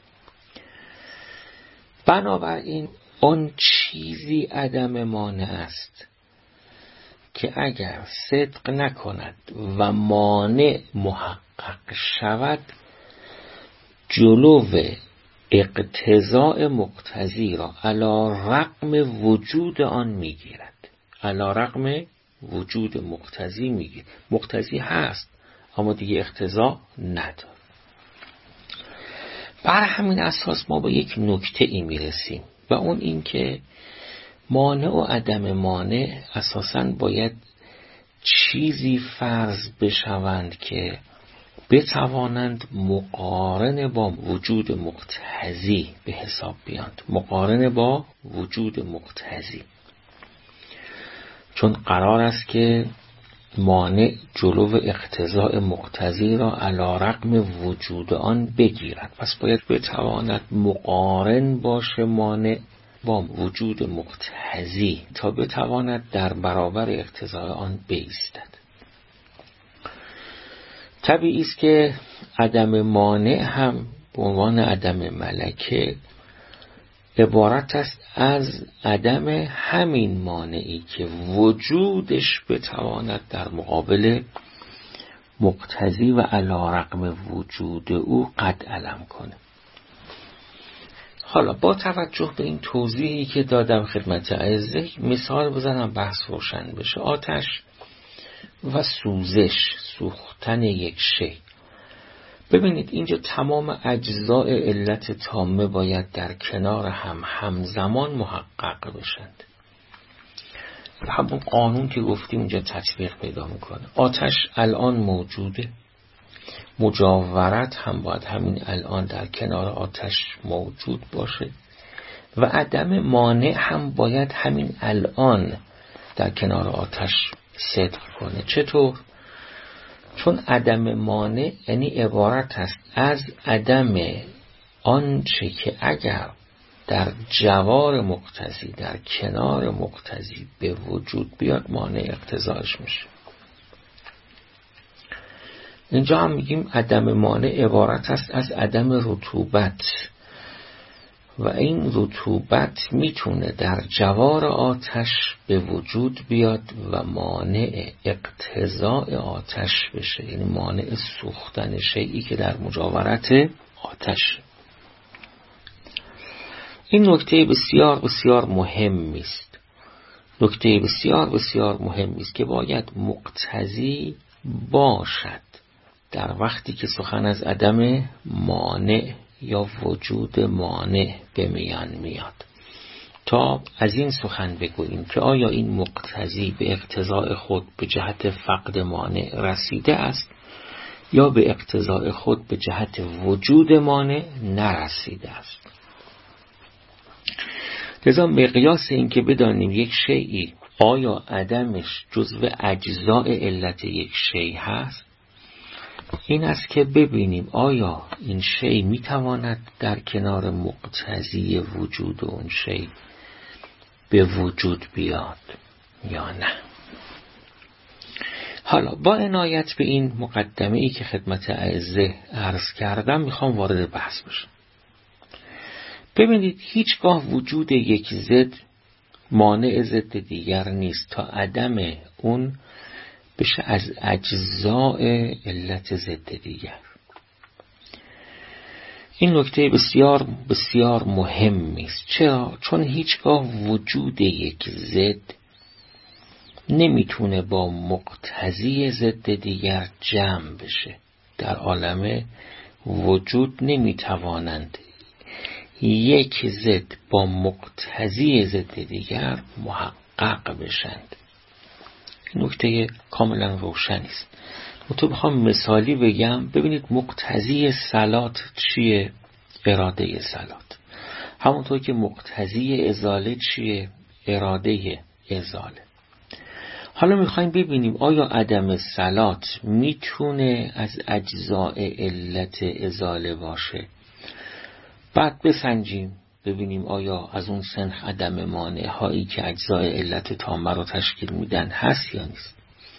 A: بنابراین آن چیزی عدم مانع است که اگر صدق نکند و مانع محقق شود جلو اقتضاء مقتضی را علی رغم وجود آن میگیرد. علی رغم وجود مقتضی میگیرد. مقتضی هست اما دیگه اقتضا نداره. بر همین اساس ما به یک نکته ای میرسیم و اون این که مانع و عدم مانع اساساً باید چیزی فرض بشوند که بتوانند مقارن با وجود مقتضی به حساب بیاند. مقارن با وجود مقتضی، چون قرار است که مانع جلو اقتضاء مقتضی را علی رغم وجود آن بگیرد. پس باید بتواند مقارن باشه مانع با وجود مقتضی تا بتواند در برابر اقتضاء آن بایستد. طبیعی است که عدم مانع هم به عنوان عدم ملکه عبارت است از عدم همین مانعی که وجودش بتواند در مقابل مقتضی و علی رغم وجود او قد علم کنه. حالا با توجه به این توضیحی که دادم خدمت اعزه، مثال بزنم بحث روشن بشه. آتش و سوزش، سوختن یک شی. ببینید اینجا تمام اجزاء علت تامه باید در کنار هم همزمان محقق بشند. همون قانون که گفتیم اینجا تطبیق پیدا میکنه. آتش الان موجوده، مجاورت هم باید همین الان در کنار آتش موجود باشه و عدم مانع هم باید همین الان در کنار آتش صدق کنه. چطور؟ چون عدم مانع یعنی عبارت است از عدم آنچه که اگر در جوار مقتضی، در کنار مقتضی به وجود بیاد مانع اقتضاش میشه. اینجا هم میگیم عدم مانع عبارت است از عدم رطوبت و این رطوبت میتونه در جوار آتش به وجود بیاد و مانع اقتضاء آتش بشه، یعنی مانع سوختن شیئی که در مجاورت آتش. این نکته بسیار بسیار مهمی است. نکته بسیار بسیار مهمی است که باید مقتضی باشد در وقتی که سخن از عدم مانع یا وجود مانع به میان میاد، تا از این سخن بگوییم که آیا این مقتضی به اقتضاء خود به جهت فقد مانع رسیده است یا به اقتضاء خود به جهت وجود مانع نرسیده است. لذا مقیاس این که بدانیم یک شیئی آیا عدمش جزو اجزاء علت یک شیء هست، این است که ببینیم آیا این شیء میتواند در کنار مقتضی وجود اون شیء به وجود بیاد یا نه. حالا با عنایت به این مقدمه ای که خدمت اعزه عرض کردم میخوام وارد بحث بشم. ببینید هیچگاه وجود یک ضد مانع ضد دیگر نیست تا عدم اون بشه از اجزاء علت ضد دیگر. این نکته بسیار بسیار مهمی است. چرا؟ چون هیچگاه وجود یک ضد نمیتونه با مقتضی ضد دیگر جمع بشه. در عالم وجود نمیتوانند یک ضد با مقتضی ضد دیگر محقق بشند. نکته کاملا روشنی است. تو بخوام مثالی بگم، ببینید مقتضی صلات چیه؟ اراده صلات. همونطور که مقتضی ازاله چیه؟ اراده ازاله. حالا میخوایم ببینیم آیا عدم صلات میتونه از اجزاء علت ازاله باشه. بعد بسنجیم ببینیم آیا از اون سنخ عدم مانع هایی که اجزای علت تامه رو تشکیل میدن هست یا نیست.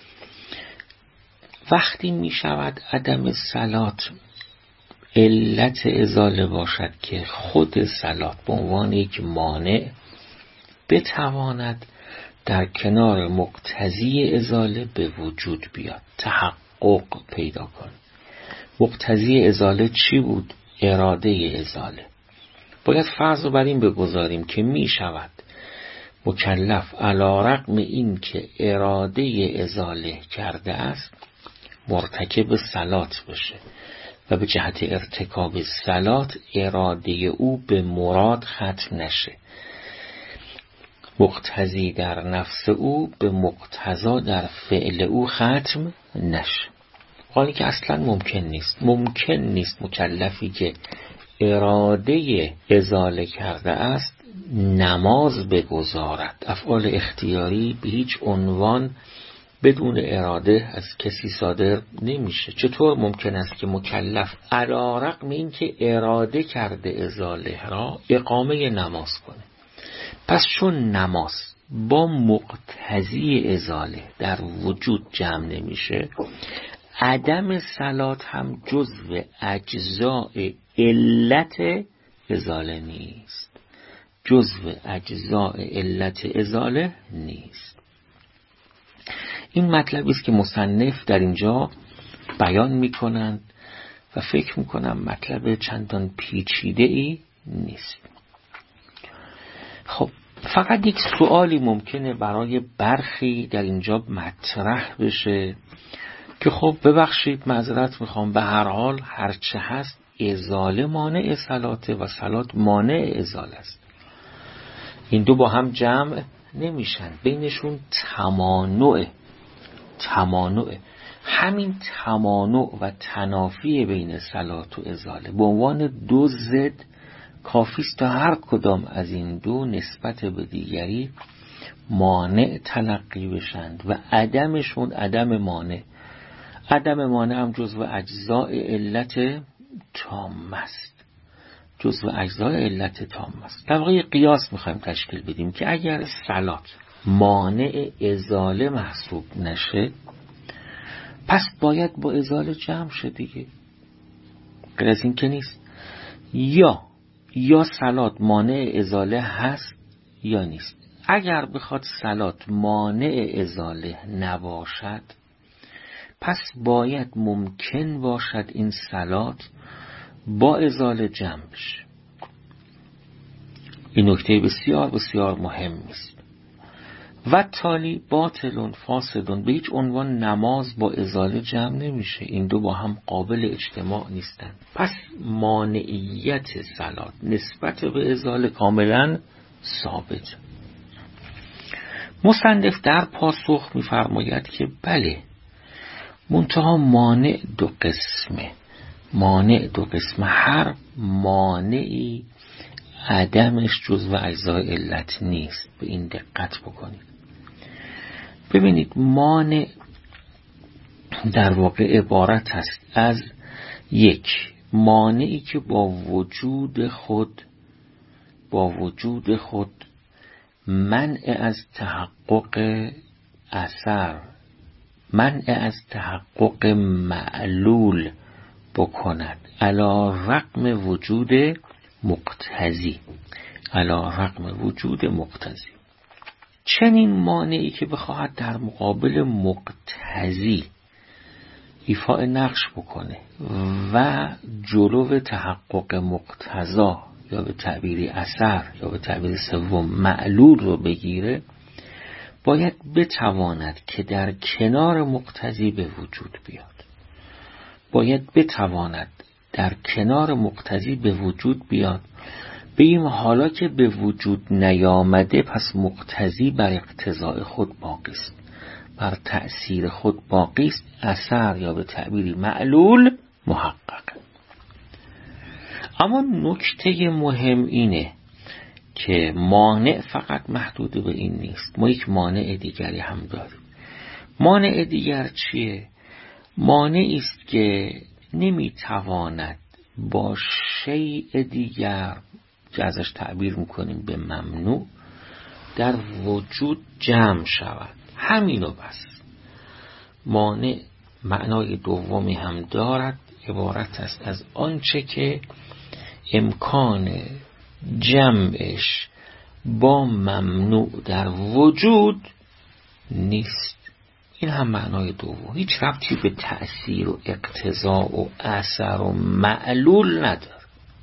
A: وقتی میشود عدم صلات علت ازاله باشد که خود صلات به عنوان یک مانع بتواند در کنار مقتضی ازاله به وجود بیاد، تحقق پیدا کنه. مقتضی ازاله چی بود؟ اراده ازاله. باید فرض رو بر این بگذاریم که می شود مکلف علی رغم این که اراده ازاله کرده است مرتکب صلات بشه و به جهت ارتکاب صلات اراده او به مراد ختم نشه، مقتضی در نفس او به مقتضا در فعل او ختم نشه. حالی که اصلا ممکن نیست مکلفی که اراده ازاله کرده است نماز بگذارد. افعال اختیاری به هیچ عنوان بدون اراده از کسی صادر نمیشه. چطور ممکن است که مکلف علی رغم این که اراده کرده ازاله را اقامه نماز کنه؟ پس چون نماز با مقتضی ازاله در وجود جمع نمیشه، عدم صلات هم جزو اجزاء علت ازاله نیست. جزو اجزاء علت ازاله نیست. این مطلبی است که مصنف در اینجا بیان میکنند و فکر میکنم مطلب چندان پیچیده ای نیست. خب فقط یک سوالی ممکنه برای برخی در اینجا مطرح بشه که خب ببخشید معذرت میخوام، به هر حال هرچه هست ازاله مانع صلاته و صلات مانع ازاله است. این دو با هم جمع نمیشن، بینشون تمانع. همین تمانع و تنافی بین صلات و ازاله به عنوان دو ضد کافیست تا هر کدام از این دو نسبت به دیگری مانع تلقی بشند و عدمشون عدم مانع. عدم مانع هم جزو اجزاء علت تامه است. در واقع قیاس میخوایم تشکیل بدیم که اگر صلات مانع ازاله محسوب نشه پس باید با ازاله جمع شه دیگه. غیر از این که نیست. یا صلات مانع ازاله هست یا نیست. اگر بخواد صلات مانع ازاله نباشد پس باید ممکن باشد این صلات با ازاله جمع بشه. این نکته بسیار بسیار مهم است. و تالی باطلون فاسدون، به هیچ عنوان نماز با ازاله جمع نمیشه. این دو با هم قابل اجتماع نیستند. پس مانعیت صلات نسبت به ازاله کاملا ثابت. مصنف در پاسخ می‌فرماید که بله، منتها مانع دو قسمه. هر مانعی عدمش جزو اجزای علت نیست. به این دقت بکنید. ببینید مانع در واقع عبارت است از یک مانعی که با وجود خود منع از تحقق اثر، منع از تحقق معلول بکند علی رغم وجود مقتضی. چنین مانعی که بخواهد در مقابل مقتضی ایفاء نقش بکنه و جلو تحقق مقتضا یا به تعبیری اثر یا به تعبیر سوم معلول رو بگیره، باید بتواند که در کنار مقتضی به وجود بیاد. بگیم حالا که به وجود نیامده، پس مقتضی بر اقتضاء خود باقی است، بر تأثیر خود باقی است، اثر یا به تعبیری معلول محقق. اما نکته مهم اینه که مانع فقط محدود به این نیست. ما یک مانع دیگری هم داریم. مانع دیگر چیه؟ مانعی است که نمیتواند با شیء دیگر که ازش تعبیر میکنیم به ممنوع در وجود جمع شود. همینو بس. مانع معنای دومی هم دارد، عبارت است از آنچه که امکان جمعش با ممنوع در وجود نیست. این هم معنای دوم. هیچ ربطی به تأثیر و اقتضا و اثر و معلول نداره.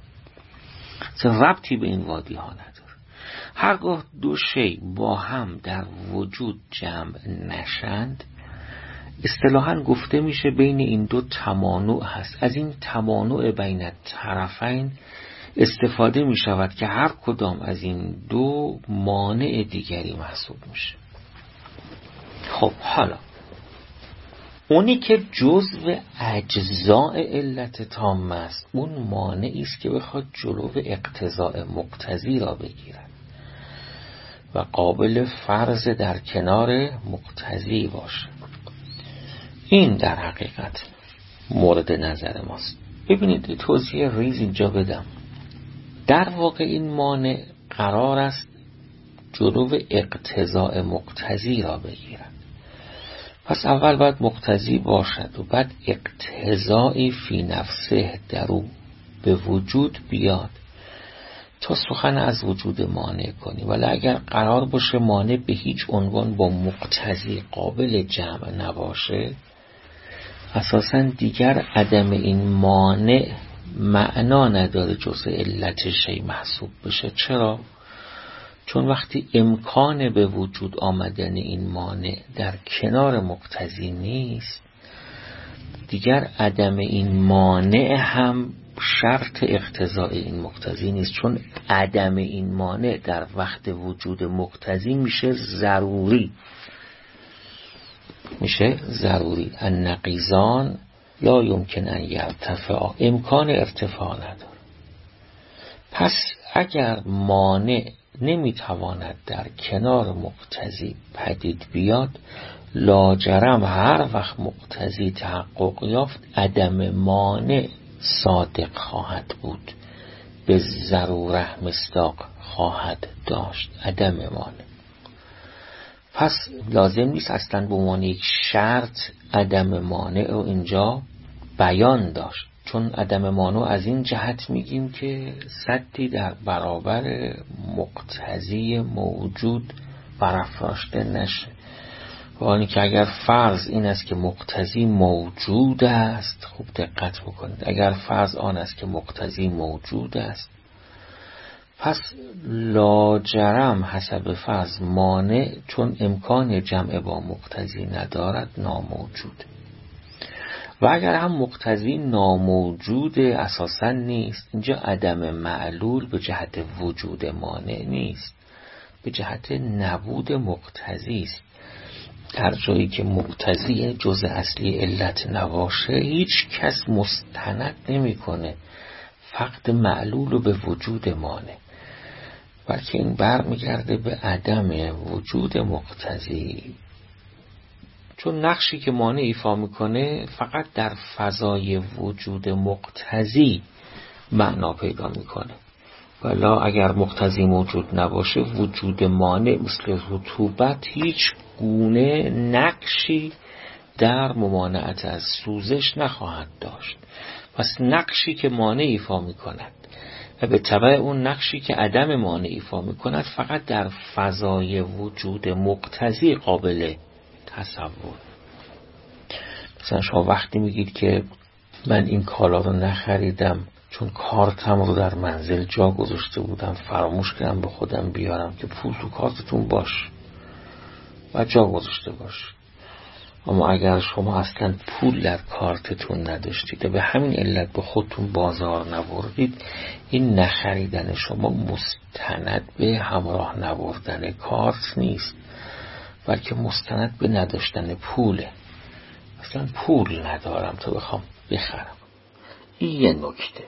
A: ربطی به این وادی ها نداره. هرگاه دو شی با هم در وجود جمع نشند، اصطلاحاً گفته میشه بین این دو تمانع هست. از این تمانع بین طرفین استفاده میشود که هر کدام از این دو مانع دیگری محسوب میشه. خب حالا اونی که جزو اجزاء علت تام است، اون مانعی است که بخواد جلو اقتضاء مقتضی را بگیرد و قابل فرض در کنار مقتضی باشه. این در حقیقت مورد نظر ماست. ببینید توضیح ریز اینجا بدم. در واقع این مانع قرار است جلو اقتضاء مقتضی را بگیرد. پس اول باید مقتضی باشد و بعد اقتضایی فی نفسه در او به وجود بیاد تا سخن از وجود مانع کنی. ولی اگر قرار باشه مانع به هیچ عنوان با مقتضی قابل جمع نباشه، اساساً دیگر عدم این مانع معنا نداره جز علت شی محسوب بشه. چرا؟ چون وقتی امکان به وجود آمدن این مانع در کنار مقتضی نیست، دیگر عدم این مانع هم شرط اقتضاء این مقتضی نیست. چون عدم این مانع در وقت وجود مقتضی میشه ضروری. النقیضان لا یمکن ان یرتفعا، امکان ارتفاع نداره. پس اگر مانع نمیتواند در کنار مقتضی پدید بیاد، لاجرم هر وقت مقتضی تحقق یافت عدم مانع صادق خواهد بود، به ضروره مصداق خواهد داشت عدم مانع. پس لازم نیست اصلا به عنوان یک شرط عدم مانع رو اینجا بیان داشت، چون عدم مانع از این جهت میگیم که سدی در برابر مقتضی موجود برافراشته نشه. وانی که اگر فرض این است که مقتضی موجود است، خوب دقت بکنید، اگر فرض آن است که مقتضی موجود است، پس لاجرم حسب فرض مانع چون امکان جمع با مقتضی ندارد ناموجود. و اگر هم مقتضی ناموجود اساسا نیست، اینجا عدم معلول به جهت وجود مانع نیست، به جهت نبود مقتضی است. در جایی که مقتضی جزء اصلی علت نباشه، هیچ کس مستند نمیکنه فقط معلول رو به وجود مانع. بلکه این برمیگرده به عدم وجود مقتضی. چون نقشی که مانع ایفا میکنه فقط در فضای وجود مقتضی معنا پیدا میکنه. ولی اگر مقتضی موجود نباشه، وجود مانع مثل رطوبت هیچ گونه نقشی در ممانعت از سوزش نخواهد داشت. پس نقشی که مانع ایفا میکند و به تبع اون نقشی که عدم مانع ایفا میکند فقط در فضای وجود مقتضی قابل تصور. مثلا شما وقتی میگید که من این کالا رو نخریدم چون کارتم رو در منزل جا گذاشته بودم، فراموش کردم به خودم بیارم، که پول تو کارتتون باش و جا گذاشته باش. اما اگر شما اصلا پول در کارتتون نداشتید و به همین علت به خودتون بازار نبردید، این نخریدن شما مستند به همراه نبردن کارت نیست، بلکه مستند به نداشتن پوله. اصلا پول ندارم تا بخوام بخرم. این یه نکته.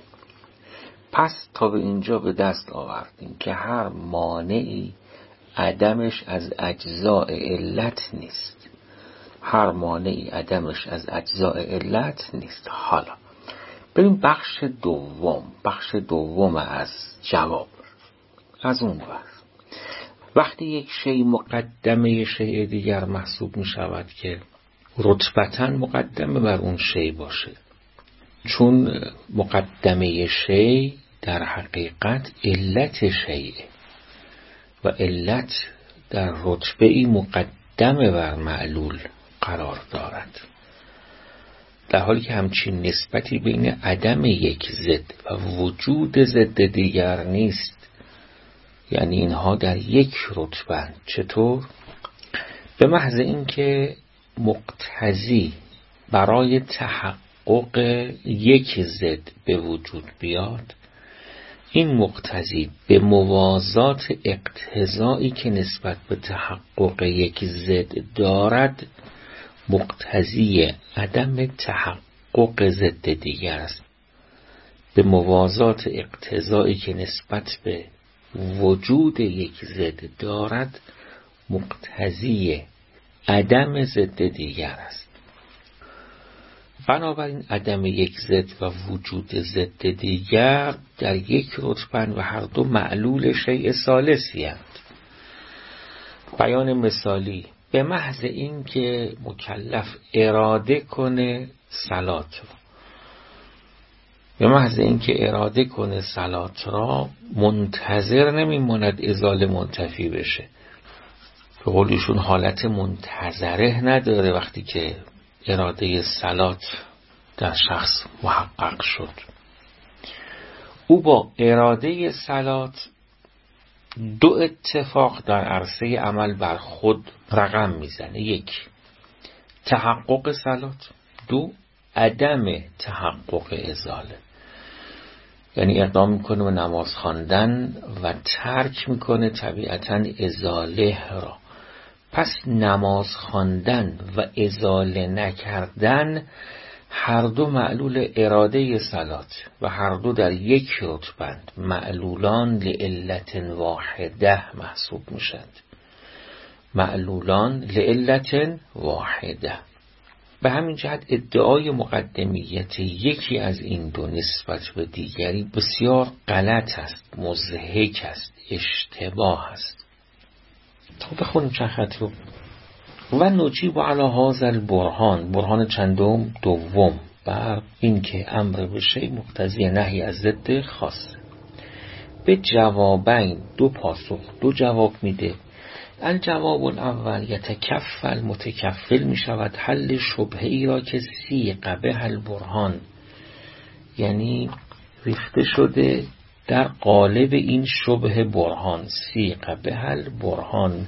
A: پس تا به اینجا به دست آوردیم که هر مانعی عدمش از اجزاء علت نیست. هر مانعی عدمش از اجزاء علت نیست. حالا بریم بخش دوم از جواب. از اون وقتی یک شیء مقدمه شیء دیگر محسوب می شود که رتبتاً مقدمه بر اون شیء باشه، چون مقدمه شیء در حقیقت علت شیء و علت در رتبه‌ای مقدمه بر معلول قرار دارد، در حالی که همچین نسبتی بین عدم یک ضد و وجود ضد دیگر نیست. یعنی اینها در یک رتبه. چطور؟ به محض اینکه مقتضی برای تحقق یک ضد به وجود بیاد، این مقتضی به موازات اقتضایی که نسبت به تحقق یک ضد دارد مقتضی عدم تحقق ضد دیگر است. به موازات اقتضایی که نسبت به وجود یک ضد دارد مقتضی عدم ضد دیگر است. بنابراین عدم یک ضد و وجود ضد دیگر در یک رتبه و هر دو معلول شیء ثالثی اند. بیان مثالی: به محض این که مکلف اراده کنه صلات را، به محض این که اراده کنه صلات را، منتظر نمیماند ازاله منتفی بشه. به قولشون حالت منتظره نداره. وقتی که اراده صلات در شخص محقق شد، او با اراده صلات دو اتفاق در عرصه عمل بر خود رقم میزنه: یک، تحقق صلات، دو، عدم تحقق ازاله. یعنی اقدام میکنه به نماز خواندن و ترک میکنه طبیعتاً ازاله را. پس نماز خواندن و ازاله نکردن هر دو معلول اراده صلات و هر دو در یک رتبند، معلولان لعلت واحده محسوب میشند. معلولان لعلت واحده. به همین جهت ادعای مقدمیت یکی از این دو نسبت به دیگری بسیار غلط است، مضحک است، اشتباه است. تا بخونیم چند خط رو. و نجیب علی هذا البرهان، برهان چندم؟ دوم، بر این که امر به شیء مقتضی نهی از ضد خاصه. به جوابین، دو پاسخ، دو جواب میده. الجواب الاول یتکفل، متکفل می شود حل شبهه ای را که سیغ به البرهان، یعنی ریخته شده در قالب این شبه برهان. سیغ به البرهان،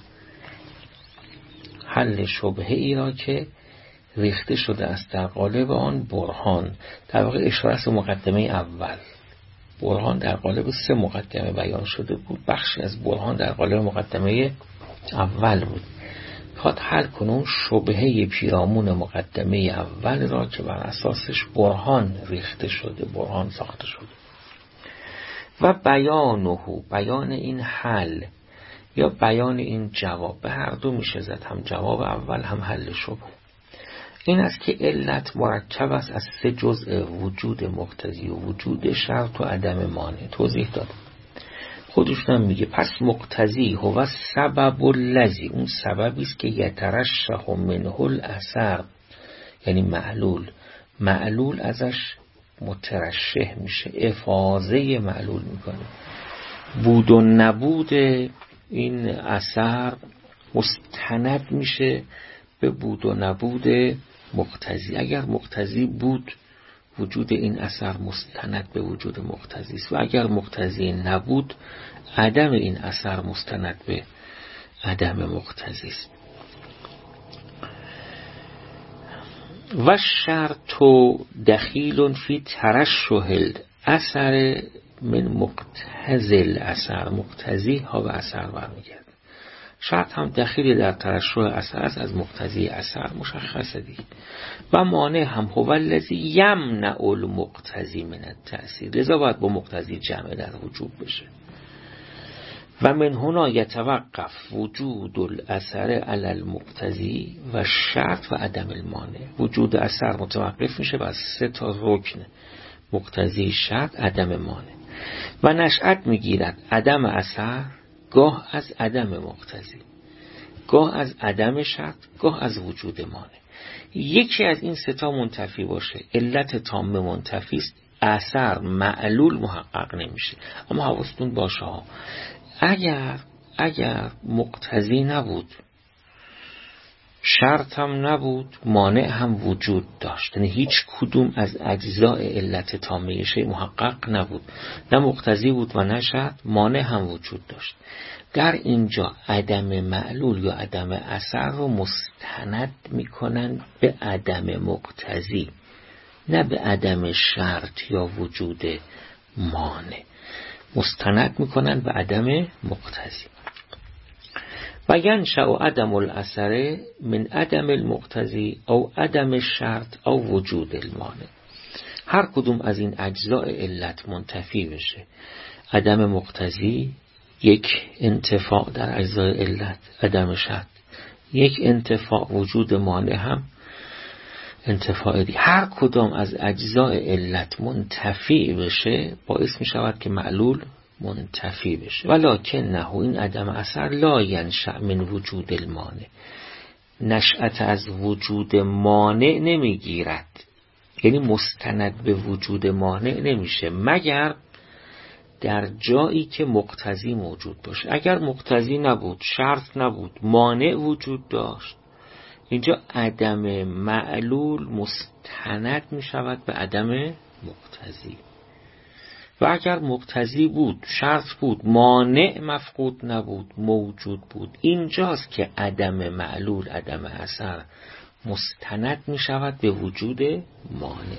A: حل شبهه ای را که ریخته شده است در قالب آن برهان. در واقع اشاره است مقدمه اول. برهان در قالب 3 مقدمه بیان شده بود، بخشی از برهان در قالب مقدمه اول بود. خواهد حل کنون شبهه پیرامون مقدمه اول را که بر اساسش برهان ریخته شده، برهان ساخته شده. و بیان این حل یا بیان این جواب، به هر دو میشه زد، هم جواب اول هم حل شبهه. این است که علت مرکب است از 3 جزء: وجود مقتضی و وجود شرط و عدم مانع. توضیح داد خودشون میگه پس مقتضی هو سبب الذی، اون سببی است که یترشح منه الاثر، یعنی معلول ازش مترشح میشه، افاضه معلول میکنه. بود و نبود این اثر مستند میشه به بود و نبود مقتضی. اگر مقتضی بود، وجود این اثر مستند به وجود مقتضی است، و اگر مقتضی نبود، عدم این اثر مستند به عدم مقتضی است. و شرط دخیل فی ترشح اثر من مقتضی الاثر، مقتضی ها به اثر برمیگرده. شرط هم دخیل در ترشح اثر است، از مقتضی اثر مشخصه دیگه. و مانع هم هو الذی یمنع المقتضی من التأثیر، لذا باید با مقتضی جمع در وجوب بشه. و من هنا یتوقف وجود الاثر علی المقتضی و شرط و عدم المانع. وجود اثر متوقف میشه بر 3 رکن: مقتضی، شرط، عدم مانع. و نشأت میگیرد عدم اثر گاه از عدم مقتضی، گاه از عدم شرط، گاه از وجود مانع. یکی از این 3 منتفی باشه، علت تامه منتفی است، اثر معلول محقق نمیشه. اما حواستون باشه ها، اگر مقتضی نبود، شرط هم نبود، مانع هم وجود داشت، یعنی هیچ کدوم از اجزاء علت تامه شیء محقق نبود، نه مقتضی بود و نه شرط، مانع هم وجود داشت، در اینجا عدم معلول یا عدم اثر رو مستند میکنن به عدم مقتضی، نه به عدم شرط یا وجود مانع. مستند میکنن به عدم مقتضی. و ینشأ عدم الاثر من عدم المقتضی او عدم الشرط او وجود المانع. هر کدوم از این اجزاء علت منتفی بشه، عدم مقتضی یک انتفاع در اجزای علت، عدم شرط یک انتفاع، وجود مانع هم انتفاع دی. هر کدام از اجزای علت منتفی بشه باعث می شود که معلول منتفی بشه. ولکن نه، این عدم اثر لا ینشأ من وجود المانع، نشأت از وجود مانع نمیگیرد، یعنی مستند به وجود مانع نمیشه مگر در جایی که مقتضی موجود باشه. اگر مقتضی نبود، شرط نبود، مانع وجود داشت، اینجا عدم معلول مستند می شود به عدم مقتضی. و اگر مقتضی بود، شرط بود، مانع مفقود نبود، موجود بود، اینجاست که عدم معلول، عدم اثر مستند می شود به وجود مانع.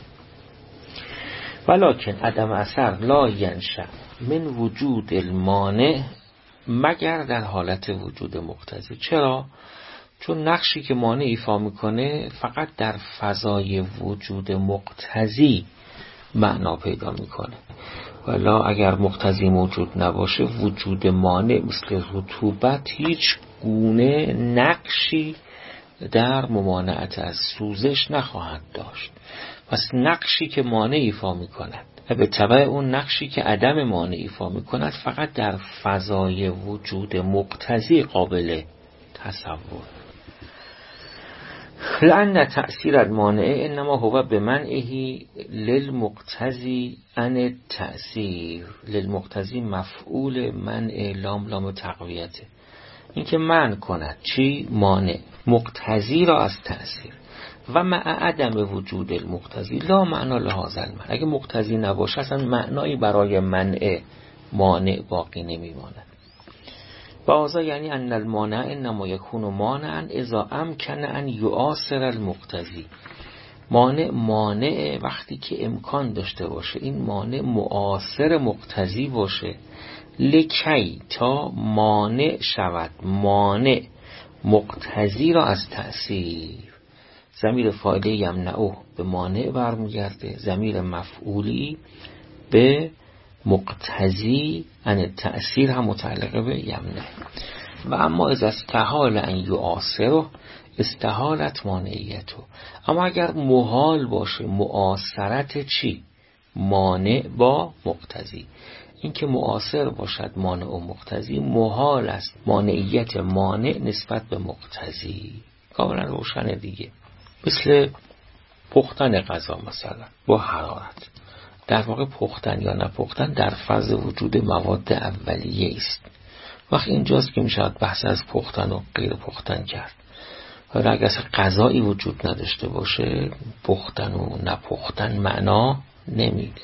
A: ولکن عدم اثر لا ینشأ من وجود المانع مگر در حالت وجود مقتضی. چرا؟ چون نقشی که مانع ایفا میکنه فقط در فضای وجود مقتضی معنا پیدا میکنه، ولی اگر مقتضی موجود نباشه، وجود مانع مثل رطوبت هیچ گونه نقشی در ممانعت از سوزش نخواهد داشت. پس نقشی که مانع ایفا میکند و به تبع اون نقشی که عدم مانع ایفا میکند فقط در فضای وجود مقتضی قابل تصور. لأن تأثیر المانع انما هو بمنعه للمقتضی عن التأثیر. للمقتضی مفعول منع، لام تقویته، این که منع کند چی؟ مانع، مقتضی را از تأثیر. و مع عدم وجود المقتضی لا معنا لهذا المنع. اگه مقتضی نباشه اصلا معنایی برای منع مانع باقی نمیماند. و آزا یعنی ان المانع انما یکون مانعا اذا امکن ان یؤثر المقتضی. مانع وقتی که امکان داشته باشه این مانع مؤثر مقتضی باشه، لکی تا مانع شود، مانع مقتضی را از تأثیر. ضمیر فاعل یمنعه به مانع برمیگرده، ضمیر مفعولی به مقتضی ان تأثیر هم متعلق به یمنه. و اما از استحال ان یؤثره استحالت مانعیتو. اما اگر محال باشه مؤثرت چی؟ مانع با مقتضی. این که مؤثر باشد مانع و مقتضی، محال است مانعیت مانع نسبت به مقتضی. کاملا روشنه دیگه. مثل پختن غذا مثلا با حرارت، در واقع پختن یا نپختن در فرض وجود مواد اولیه است. وقت اینجاست که میشه بحث از پختن و غیر پختن کرد. حالا اگر غذایی وجود نداشته باشه پختن و نپختن معنا نمیده.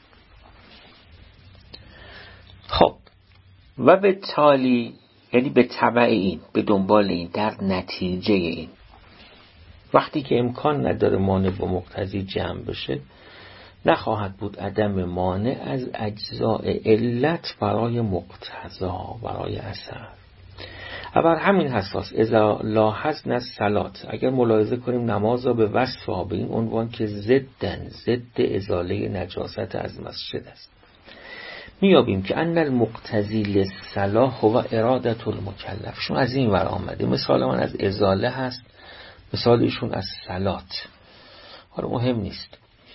A: خب و به تالی، یعنی به تبع این، به دنبال این، در نتیجه این، وقتی که امکان نداره مانع با مقتضی جمع بشه، نخواهد بود عدم مانع از اجزاء علت برای مقتضا، برای اثر. بر همین حساس اذا لاحظنا الصلاة، اگر ملاحظه کنیم نماز را به وصفها، به این عنوان که ضد ازاله نجاست از مسجد است، میابیم که ان المقتضی للصلاة هو اراده المکلف. شون از این ور آمده. مثال من از ازاله هست، مثال ایشون از صلات. حالا مهم نیست.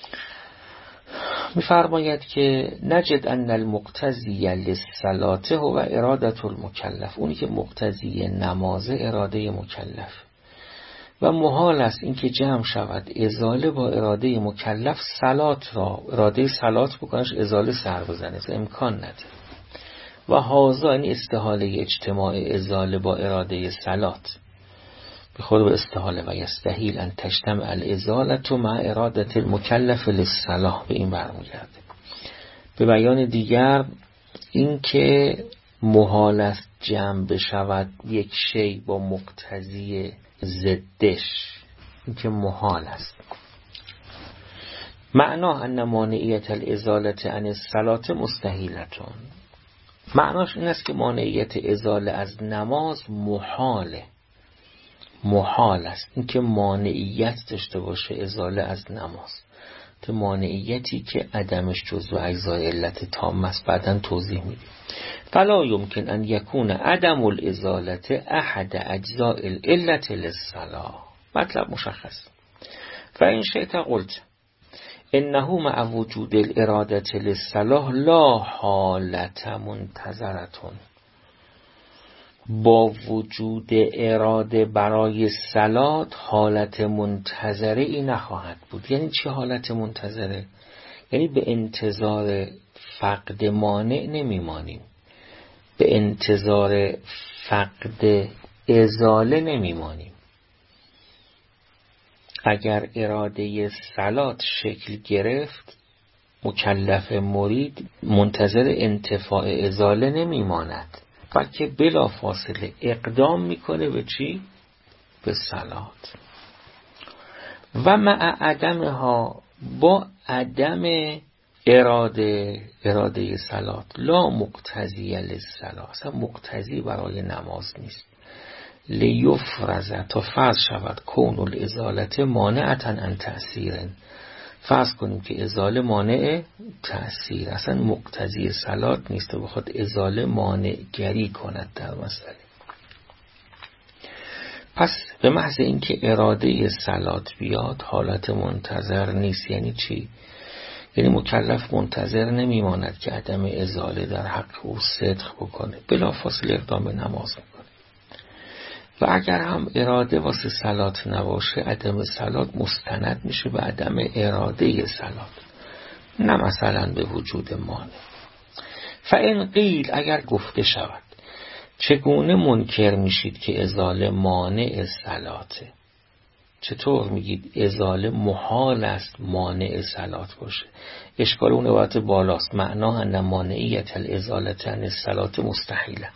A: میفرماید که نجد ان المقتضی للصلاة هو اراده المکلف. اونی که مقتضی نماز اراده مکلف و محال است این که جمع شود ازاله با اراده مکلف صلات را اراده صلات بکنش ازاله سر بزنه، امکان نداره. و هازا این استحاله اجتماع ازاله با اراده صلات به خود به استحاله و یستحیل ان تجتمع الازالة مع اراده المکلف للصلاة. به این برمیگرده. به بیان دیگر این که محال است جمع بشود یک شی با مقتضی ضدش، این که محال است. معنا ان مانعیت الازاله عن الصلاة مستحیلتون. معناش این است که مانعیت ازاله از نماز محال است. این که مانعیت داشته باشه ازاله از نماز، که مانعیتی که عدمش جزو اجزای علت تام است، بعداً توضیح میدیم. فلا یمکن ان یکون عدم الازاله احد اجزاء العلت للصلاة. مطلب مشخص. فإن شئت قلت انه مع وجود الاراده للصلاة لا حالت منتظرتون. با وجود اراده برای صلات حالت منتظره ای نخواهد بود. یعنی چه حالت منتظره؟ یعنی به انتظار فقد مانع نمیمانیم، به انتظار فقد ازاله نمیمانیم. اگر اراده صلات شکل گرفت، مکلف مرید منتظر انتفاع ازاله نمیماند، بلکه بلا فاصله اقدام میکنه به چی؟ به صلات. و مع عدمها، با عدم اراده صلات، لا مقتضی للصلاة، اصلا مقتضی برای نماز نیست. لیفرز، تا فرض شود کون الازالت مانعتا عن تأثیر. فرض کنیم که ازاله مانع تأثیر، اصلا مقتضی صلات نیست و بخواد ازاله مانع گری کند در مسئله. پس به محض اینکه اراده صلات بیاد حالت منتظر نیست. یعنی چی؟ یعنی مکلف منتظر نمیماند که عدم ازاله در حق او صدق بکنه، بلافاصله اقدام به نماز میکنه. و اگر هم اراده واسه صلات نباشه، عدم صلات مستند میشه به عدم اراده صلات، نه مثلا به وجود مانع. فإن قیل، اگر گفته شود چگونه منکر میشید که ازاله مانع صلاته؟ چطور میگید ازاله محال است مانع صلات باشه؟ اشکال اون عبارت بالاست. معنا ان مانعیت الازاله عن الصلاة مستحیله.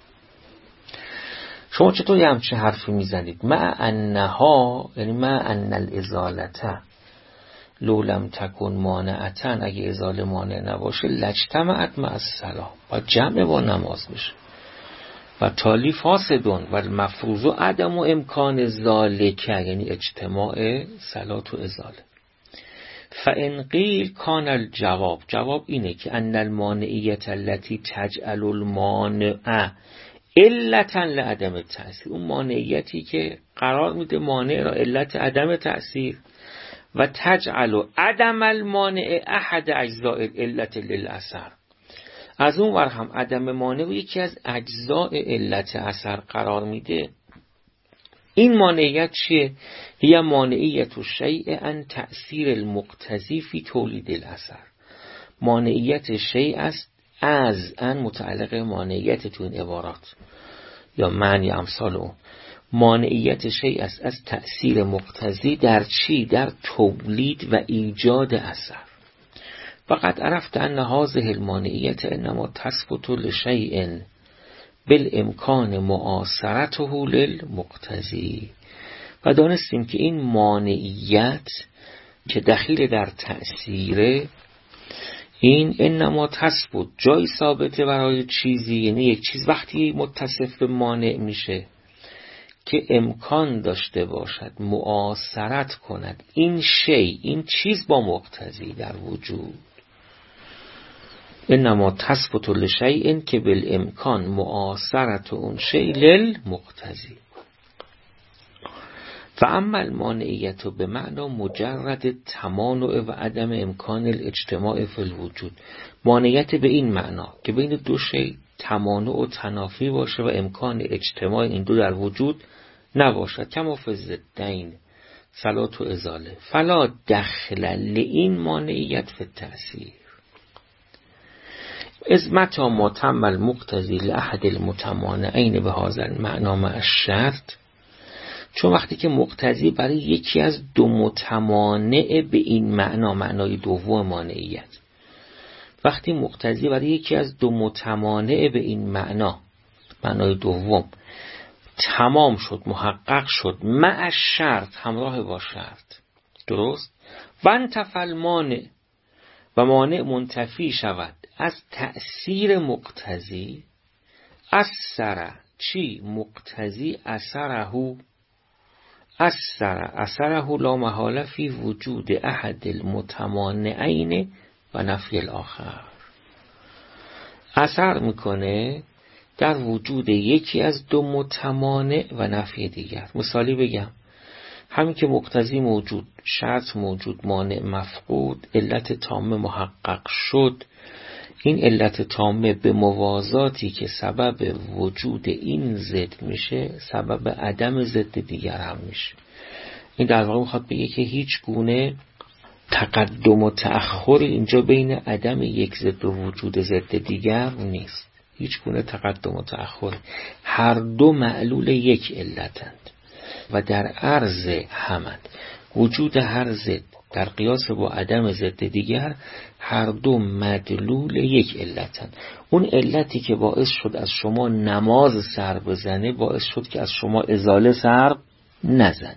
A: شما چطور یه همچه حرفی میزنید؟ مع انها، یعنی مع ان الازالته لو لم تکن مانعتا، اگه ازاله مانع نباشه لجتمعت مع الصلاة، و جمع با نماز بشه. و تالی فاسدون و المفروض عدم و امکان ذالک، یعنی اجتماع صلات و ازاله. فان قیل کان الجواب، جواب اینه که ان المانعیت التي تجعل المانع علتا لعدم التأثیر، اون مانعیتی که قرار میده مانع را علت عدم تأثیر، و تجعل عدم المانع احد اجزاء العلت للاثر، از اون ور هم عدم مانع و یکی از اجزاء علت اثر قرار میده. این مانعیت چیه؟ هی مانعیت الشیء ان تأثیر المقتضی فی تولید الاثر، مانعیت شیء است از ان متعلق مانعیت تو این عبارات یا معنی امثال اون، مانعیت شیء است از تأثیر مقتضی در چی؟ در تولید و ایجاد اثر. فقط عرفت ان هذه المانعیت انما تثبت لشیء بالامکان معاصرته للمقتضی، و دانستیم که این مانعیت که دخیل در تأثیره، این انما تثبت جای ثابته برای چیزی، یعنی یک چیز وقتی متصف به مانع میشه که امکان داشته باشد معاصرت کند این شی، این چیز با مقتضی در وجود. انما تثبت لشیء که بالامکان معاصرت اون شی للمقتضی. فاما المانعیت به معنی مجرد تمانع و عدم امکان الاجتماع فی الوجود، مانعیت به این معنا که بین دو شی تمانع و تنافی باشه و امکان اجتماع این دو در وجود نباشد، کما فی الضدین صلات و ازاله، فلا دخل لین مانعیت فی التأثیر. از متی ما تم المقتضی لاحد المتمانعین به هذا المعنی مع الشرط، چون وقتی که مقتضی برای یکی از دو متمانع به این معنا، معنای دوم مانعیت، وقتی مقتضی برای یکی از دو متمانع به این معنا، معنای دوم تمام شد، محقق شد، مع شرط، همراه با شرط، درست، و انتفی المانع، و مانع منتفی شود از تأثیر مقتضی، اثر چی؟ مقتضی اثره، اثره لا محاله فی وجود احد المتمانعین و نفی الاخر، اثر میکنه در وجود یکی از دو متمانع و نفی دیگر. مثالی بگم، همین که مقتضی موجود، شرط موجود، مانع مفقود، علت تامه محقق شد، این علت تامه به موازاتی که سبب وجود این ضد میشه، سبب عدم ضد دیگر هم میشه. این در واقع میخواد بگه که هیچ گونه تقدم و تأخر اینجا بین عدم یک ضد و وجود ضد دیگر نیست، هیچ گونه تقدم و تأخر، هر دو معلول یک علتند و در عرض همند. وجود هر ضد در قیاس با عدم ضد دیگر، هر دو مدلول یک علتند. اون علتی که باعث شد از شما نماز سر بزنه، باعث شد که از شما ازاله سر نزنه.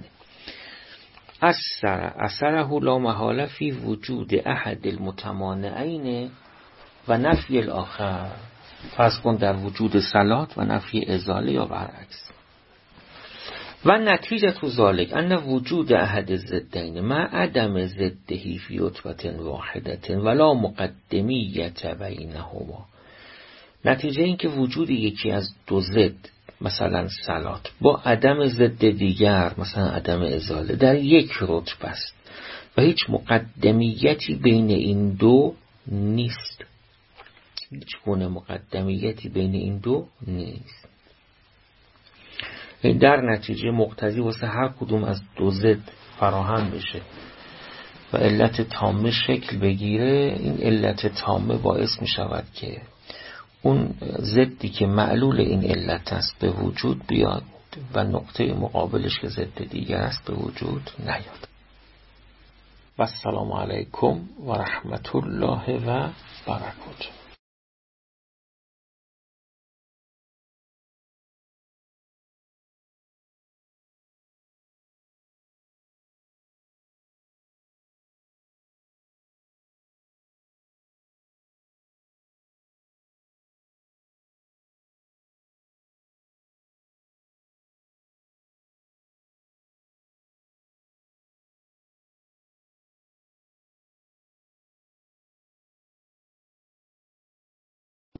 A: اثره لا محاله فی وجود احد المتمانعین و نفی الاخر، فرض کن در وجود صلات و نفی ازاله یا برعکس. و نتیجه تو ذالک ان وجود احد الضدین مع عدم ضدهی فی رتبه واحده ولا مقدمیت بینهما، نتیجه این که وجود یکی از دو ضد، مثلا صلات، با عدم ضد دیگر، مثلا عدم ازاله، در یک رتبه است و هیچ مقدمیتی بین این دو نیست، هیچ گونه مقدمیتی بین این دو نیست. این در نتیجه مقتضی واسه هر کدوم از دو ضد فراهم بشه و علت تامه شکل بگیره، این علت تامه باعث می شود که اون ضدی که معلول این علت است به وجود بیاد و نقطه مقابلش که ضد دیگر است به وجود نیاد. و السلام علیکم و رحمت الله و برکاته.